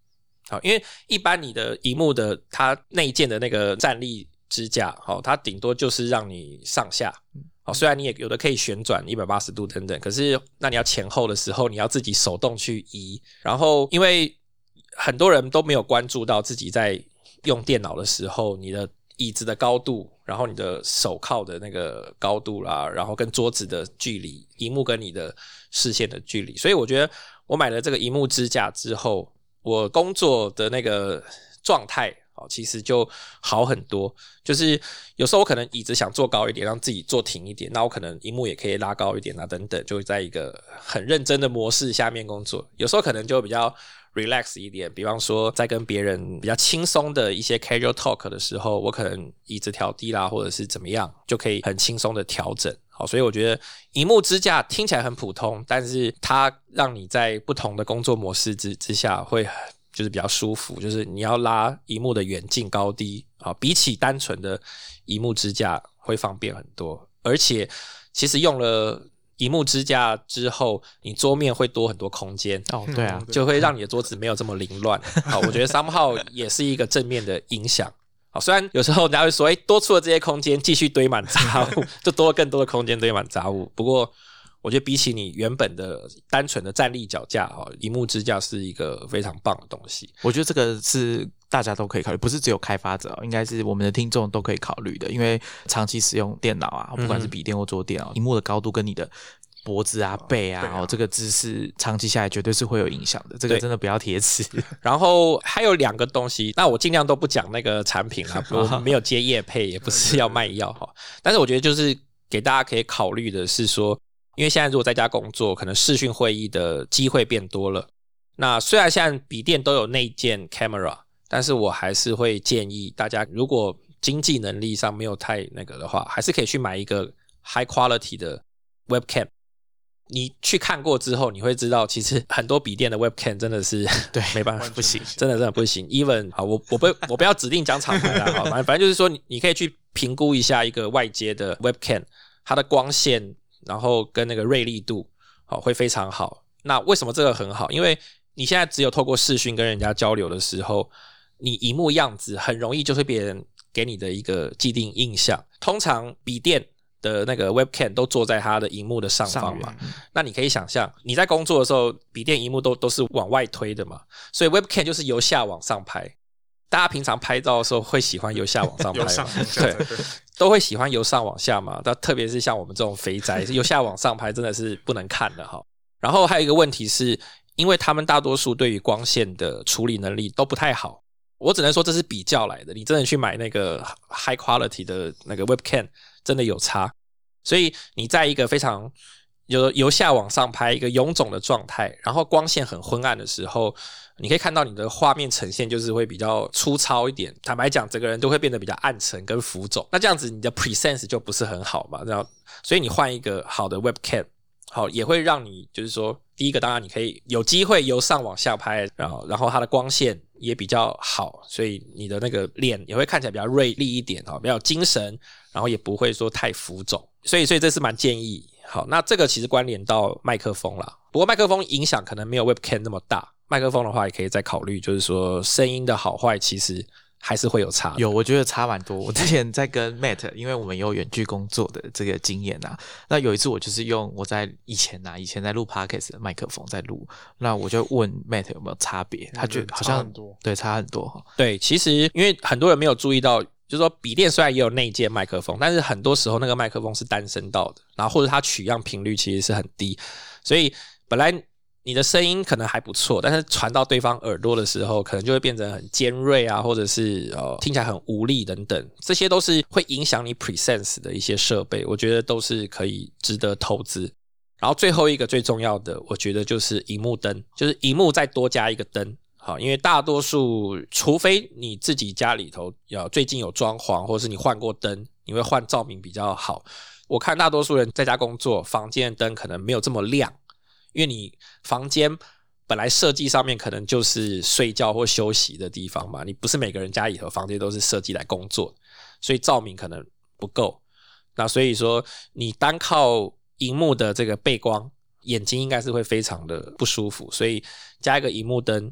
[SPEAKER 3] 好，因为一般你的萤幕的它内建的那个站立支架，好，它顶多就是让你上下。好，虽然你也有的可以旋转一百八十度等等，可是那你要前后的时候，你要自己手动去移。然后因为很多人都没有关注到自己在用电脑的时候，你的椅子的高度，然后你的手靠的那个高度啦，然后跟桌子的距离，萤幕跟你的视线的距离。所以我觉得我买了这个萤幕支架之后，我工作的那个状态其实就好很多。就是有时候我可能椅子想坐高一点，让自己坐挺一点，那我可能萤幕也可以拉高一点啊，等等，就在一个很认真的模式下面工作。有时候可能就比较relax 一点，比方说在跟别人比较轻松的一些 casual talk 的时候，我可能椅子调低啦，或者是怎么样，就可以很轻松的调整。好，所以我觉得萤幕支架听起来很普通，但是它让你在不同的工作模式 之, 之下会就是比较舒服，就是你要拉萤幕的远近高低啊，比起单纯的萤幕支架会方便很多。而且其实用了萤幕支架之后，你桌面会多很多空间
[SPEAKER 1] 哦，对啊，
[SPEAKER 3] 就会让你的桌子没有这么凌乱。好，我觉得 somehow 也是一个正面的影响。好，虽然有时候人家会说，哎，多出了这些空间，继续堆满杂物，就多了更多的空间堆满杂物。不过我觉得比起你原本的单纯的站立脚架，萤幕支架是一个非常棒的东西。
[SPEAKER 1] 我觉得这个是大家都可以考虑，不是只有开发者，应该是我们的听众都可以考虑的。因为长期使用电脑啊，不管是笔电或桌电脑，萤幕的高度跟你的脖子啊、背啊，啊哦，这个姿势长期下来绝对是会有影响的。这个真的不要铁齿。
[SPEAKER 3] 然后还有两个东西，那我尽量都不讲那个产品啦，我们没有接业配，也不是要卖药哈。但是我觉得就是给大家可以考虑的是说，因为现在如果在家工作，可能视讯会议的机会变多了。那虽然现在笔电都有内建 camera， 但是我还是会建议大家，如果经济能力上没有太那个的话，还是可以去买一个 high quality 的 webcam。你去看过之后，你会知道，其实很多笔电的 webcam 真的是对没办法，不行，真的真的不行。even 好，我我不我不要指定讲厂牌啦，好，反正就是说你，你可以去评估一下一个外接的 webcam， 它的光线，然后跟那个锐利度，好，会非常好。那为什么这个很好？因为你现在只有透过视讯跟人家交流的时候，你萤幕样子很容易就是别人给你的一个既定印象。通常笔电的那个 webcam 都坐在它的萤幕的上方嘛，那你可以想象你在工作的时候，笔电萤幕都都是往外推的嘛，所以 webcam 就是由下往上拍。大家平常拍照的时候会喜欢由下往上拍吗？对，都会喜欢由上往下嘛。但特别是像我们这种肥宅，由下往上拍真的是不能看的哈。然后还有一个问题是，因为他们大多数对于光线的处理能力都不太好。我只能说这是比较来的，你真的去买那个 high quality 的那个 webcam 真的有差。所以你在一个非常由由下往上拍一个臃肿的状态，然后光线很昏暗的时候，你可以看到你的画面呈现就是会比较粗糙一点，坦白讲整个人都会变得比较暗沉跟浮肿，那这样子你的 presence 就不是很好嘛。然后所以你换一个好的 webcam， 好，也会让你就是说，第一个当然你可以有机会由上往下拍，然后然后它的光线也比较好，所以你的那个脸也会看起来比较锐利一点，比较有精神，然后也不会说太浮肿，所以所以这是蛮建议。好，那这个其实关联到麦克风啦，不过麦克风影响可能没有 webcam 那么大，麦克风的话也可以再考虑，就是说声音的好坏其实还是会有差的。
[SPEAKER 1] 有，我觉得差蛮多。我之前在跟 Matt， 因为我们有远距工作的这个经验啊，那有一次我就是用我在以前啊，以前在录 podcast 的麦克风在录，那我就问 Matt 有没有差别，他觉得好像差很多，对，差很多。
[SPEAKER 3] 对，其实因为很多人没有注意到，就是说笔电虽然也有内建麦克风，但是很多时候那个麦克风是单声道的，然后或者它取样频率其实是很低，所以本来你的声音可能还不错，但是传到对方耳朵的时候可能就会变成很尖锐啊，或者是、呃、听起来很无力等等，这些都是会影响你 presence 的一些设备，我觉得都是可以值得投资。然后最后一个最重要的我觉得就是萤幕灯，就是萤幕再多加一个灯。好，因为大多数除非你自己家里头有最近有装潢，或者是你换过灯，你会换照明比较好。我看大多数人在家工作，房间的灯可能没有这么亮，因为你房间本来设计上面可能就是睡觉或休息的地方嘛，你不是每个人家里头房间都是设计来工作，所以照明可能不够。那所以说你单靠萤幕的这个背光，眼睛应该是会非常的不舒服，所以加一个萤幕灯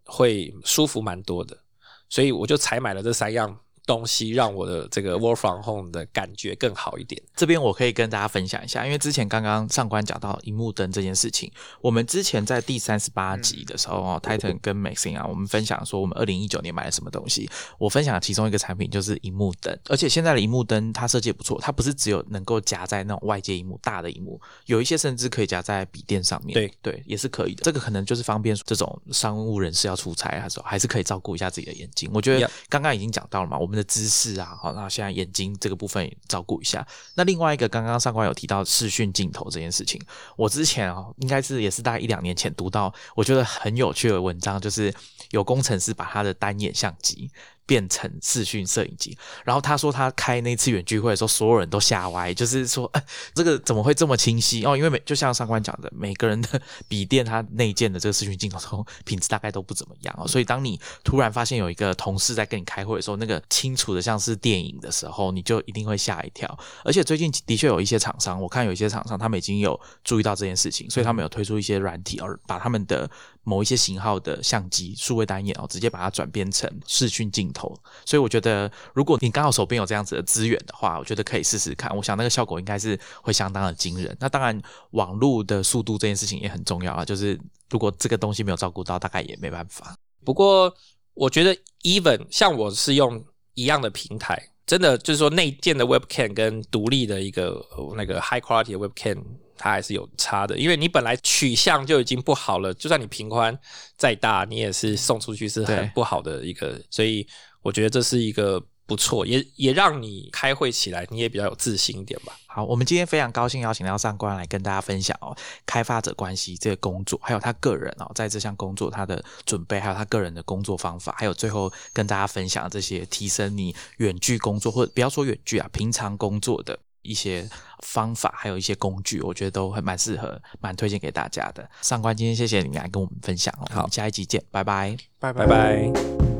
[SPEAKER 3] 会舒服蛮多的，所以我就采买了这三样东西，让我的这个 work from home 的感觉更好一点。
[SPEAKER 1] 这边我可以跟大家分享一下，因为之前刚刚上官讲到萤幕灯这件事情，我们之前在第三十八集的时候、嗯、Titan 跟 Maxine 啊，我们分享说我们二零一九年买了什么东西。我分享的其中一个产品就是萤幕灯，而且现在的萤幕灯它设计也不错，它不是只有能够夹在那种外接萤幕大的萤幕，有一些甚至可以夹在笔电上面。
[SPEAKER 3] 对
[SPEAKER 1] 对，也是可以的。这个可能就是方便这种商务人士要出差的时候，还是可以照顾一下自己的眼睛。我觉得刚刚已经讲到了嘛，我们的姿势啊，好，那现在眼睛这个部分也照顾一下。那另外一个，刚刚上官有提到视讯镜头这件事情，我之前哦，应该是也是大概一两年前读到，我觉得很有趣的文章，就是有工程师把他的单眼相机变成视讯摄影机，然后他说他开那次远聚会的时候，所有人都吓歪，就是说、呃、这个怎么会这么清晰哦？因为每就像上官讲的，每个人的笔电它内建的这个视讯镜头品质大概都不怎么样哦，所以当你突然发现有一个同事在跟你开会的时候，那个清楚的像是电影的时候，你就一定会吓一跳。而且最近的确有一些厂商，我看有一些厂商他们已经有注意到这件事情，所以他们有推出一些软体，而把他们的某一些型号的相机数位单眼哦，直接把它转变成视讯镜头。所以我觉得如果你刚好手边有这样子的资源的话，我觉得可以试试看，我想那个效果应该是会相当的惊人。那当然网络的速度这件事情也很重要啊，就是如果这个东西没有照顾到，大概也没办法。
[SPEAKER 3] 不过我觉得 even 像我是用一样的平台，真的就是说内建的 webcam 跟独立的一个那个 high quality 的 webcam它还是有差的，因为你本来取向就已经不好了，就算你频宽再大，你也是送出去是很不好的一个，所以我觉得这是一个不错，也也让你开会起来你也比较有自信一点吧。
[SPEAKER 1] 好，我们今天非常高兴邀请到上官来跟大家分享哦，开发者关系这个工作，还有他个人哦，在这项工作他的准备，还有他个人的工作方法，还有最后跟大家分享这些提升你远距工作，或者不要说远距啊，平常工作的一些方法，还有一些工具，我觉得都很蛮适合，蛮推荐给大家的。上官今天谢谢你来跟我们分享哦，好，我们下一集见，拜拜，
[SPEAKER 2] 拜拜。
[SPEAKER 3] 拜拜。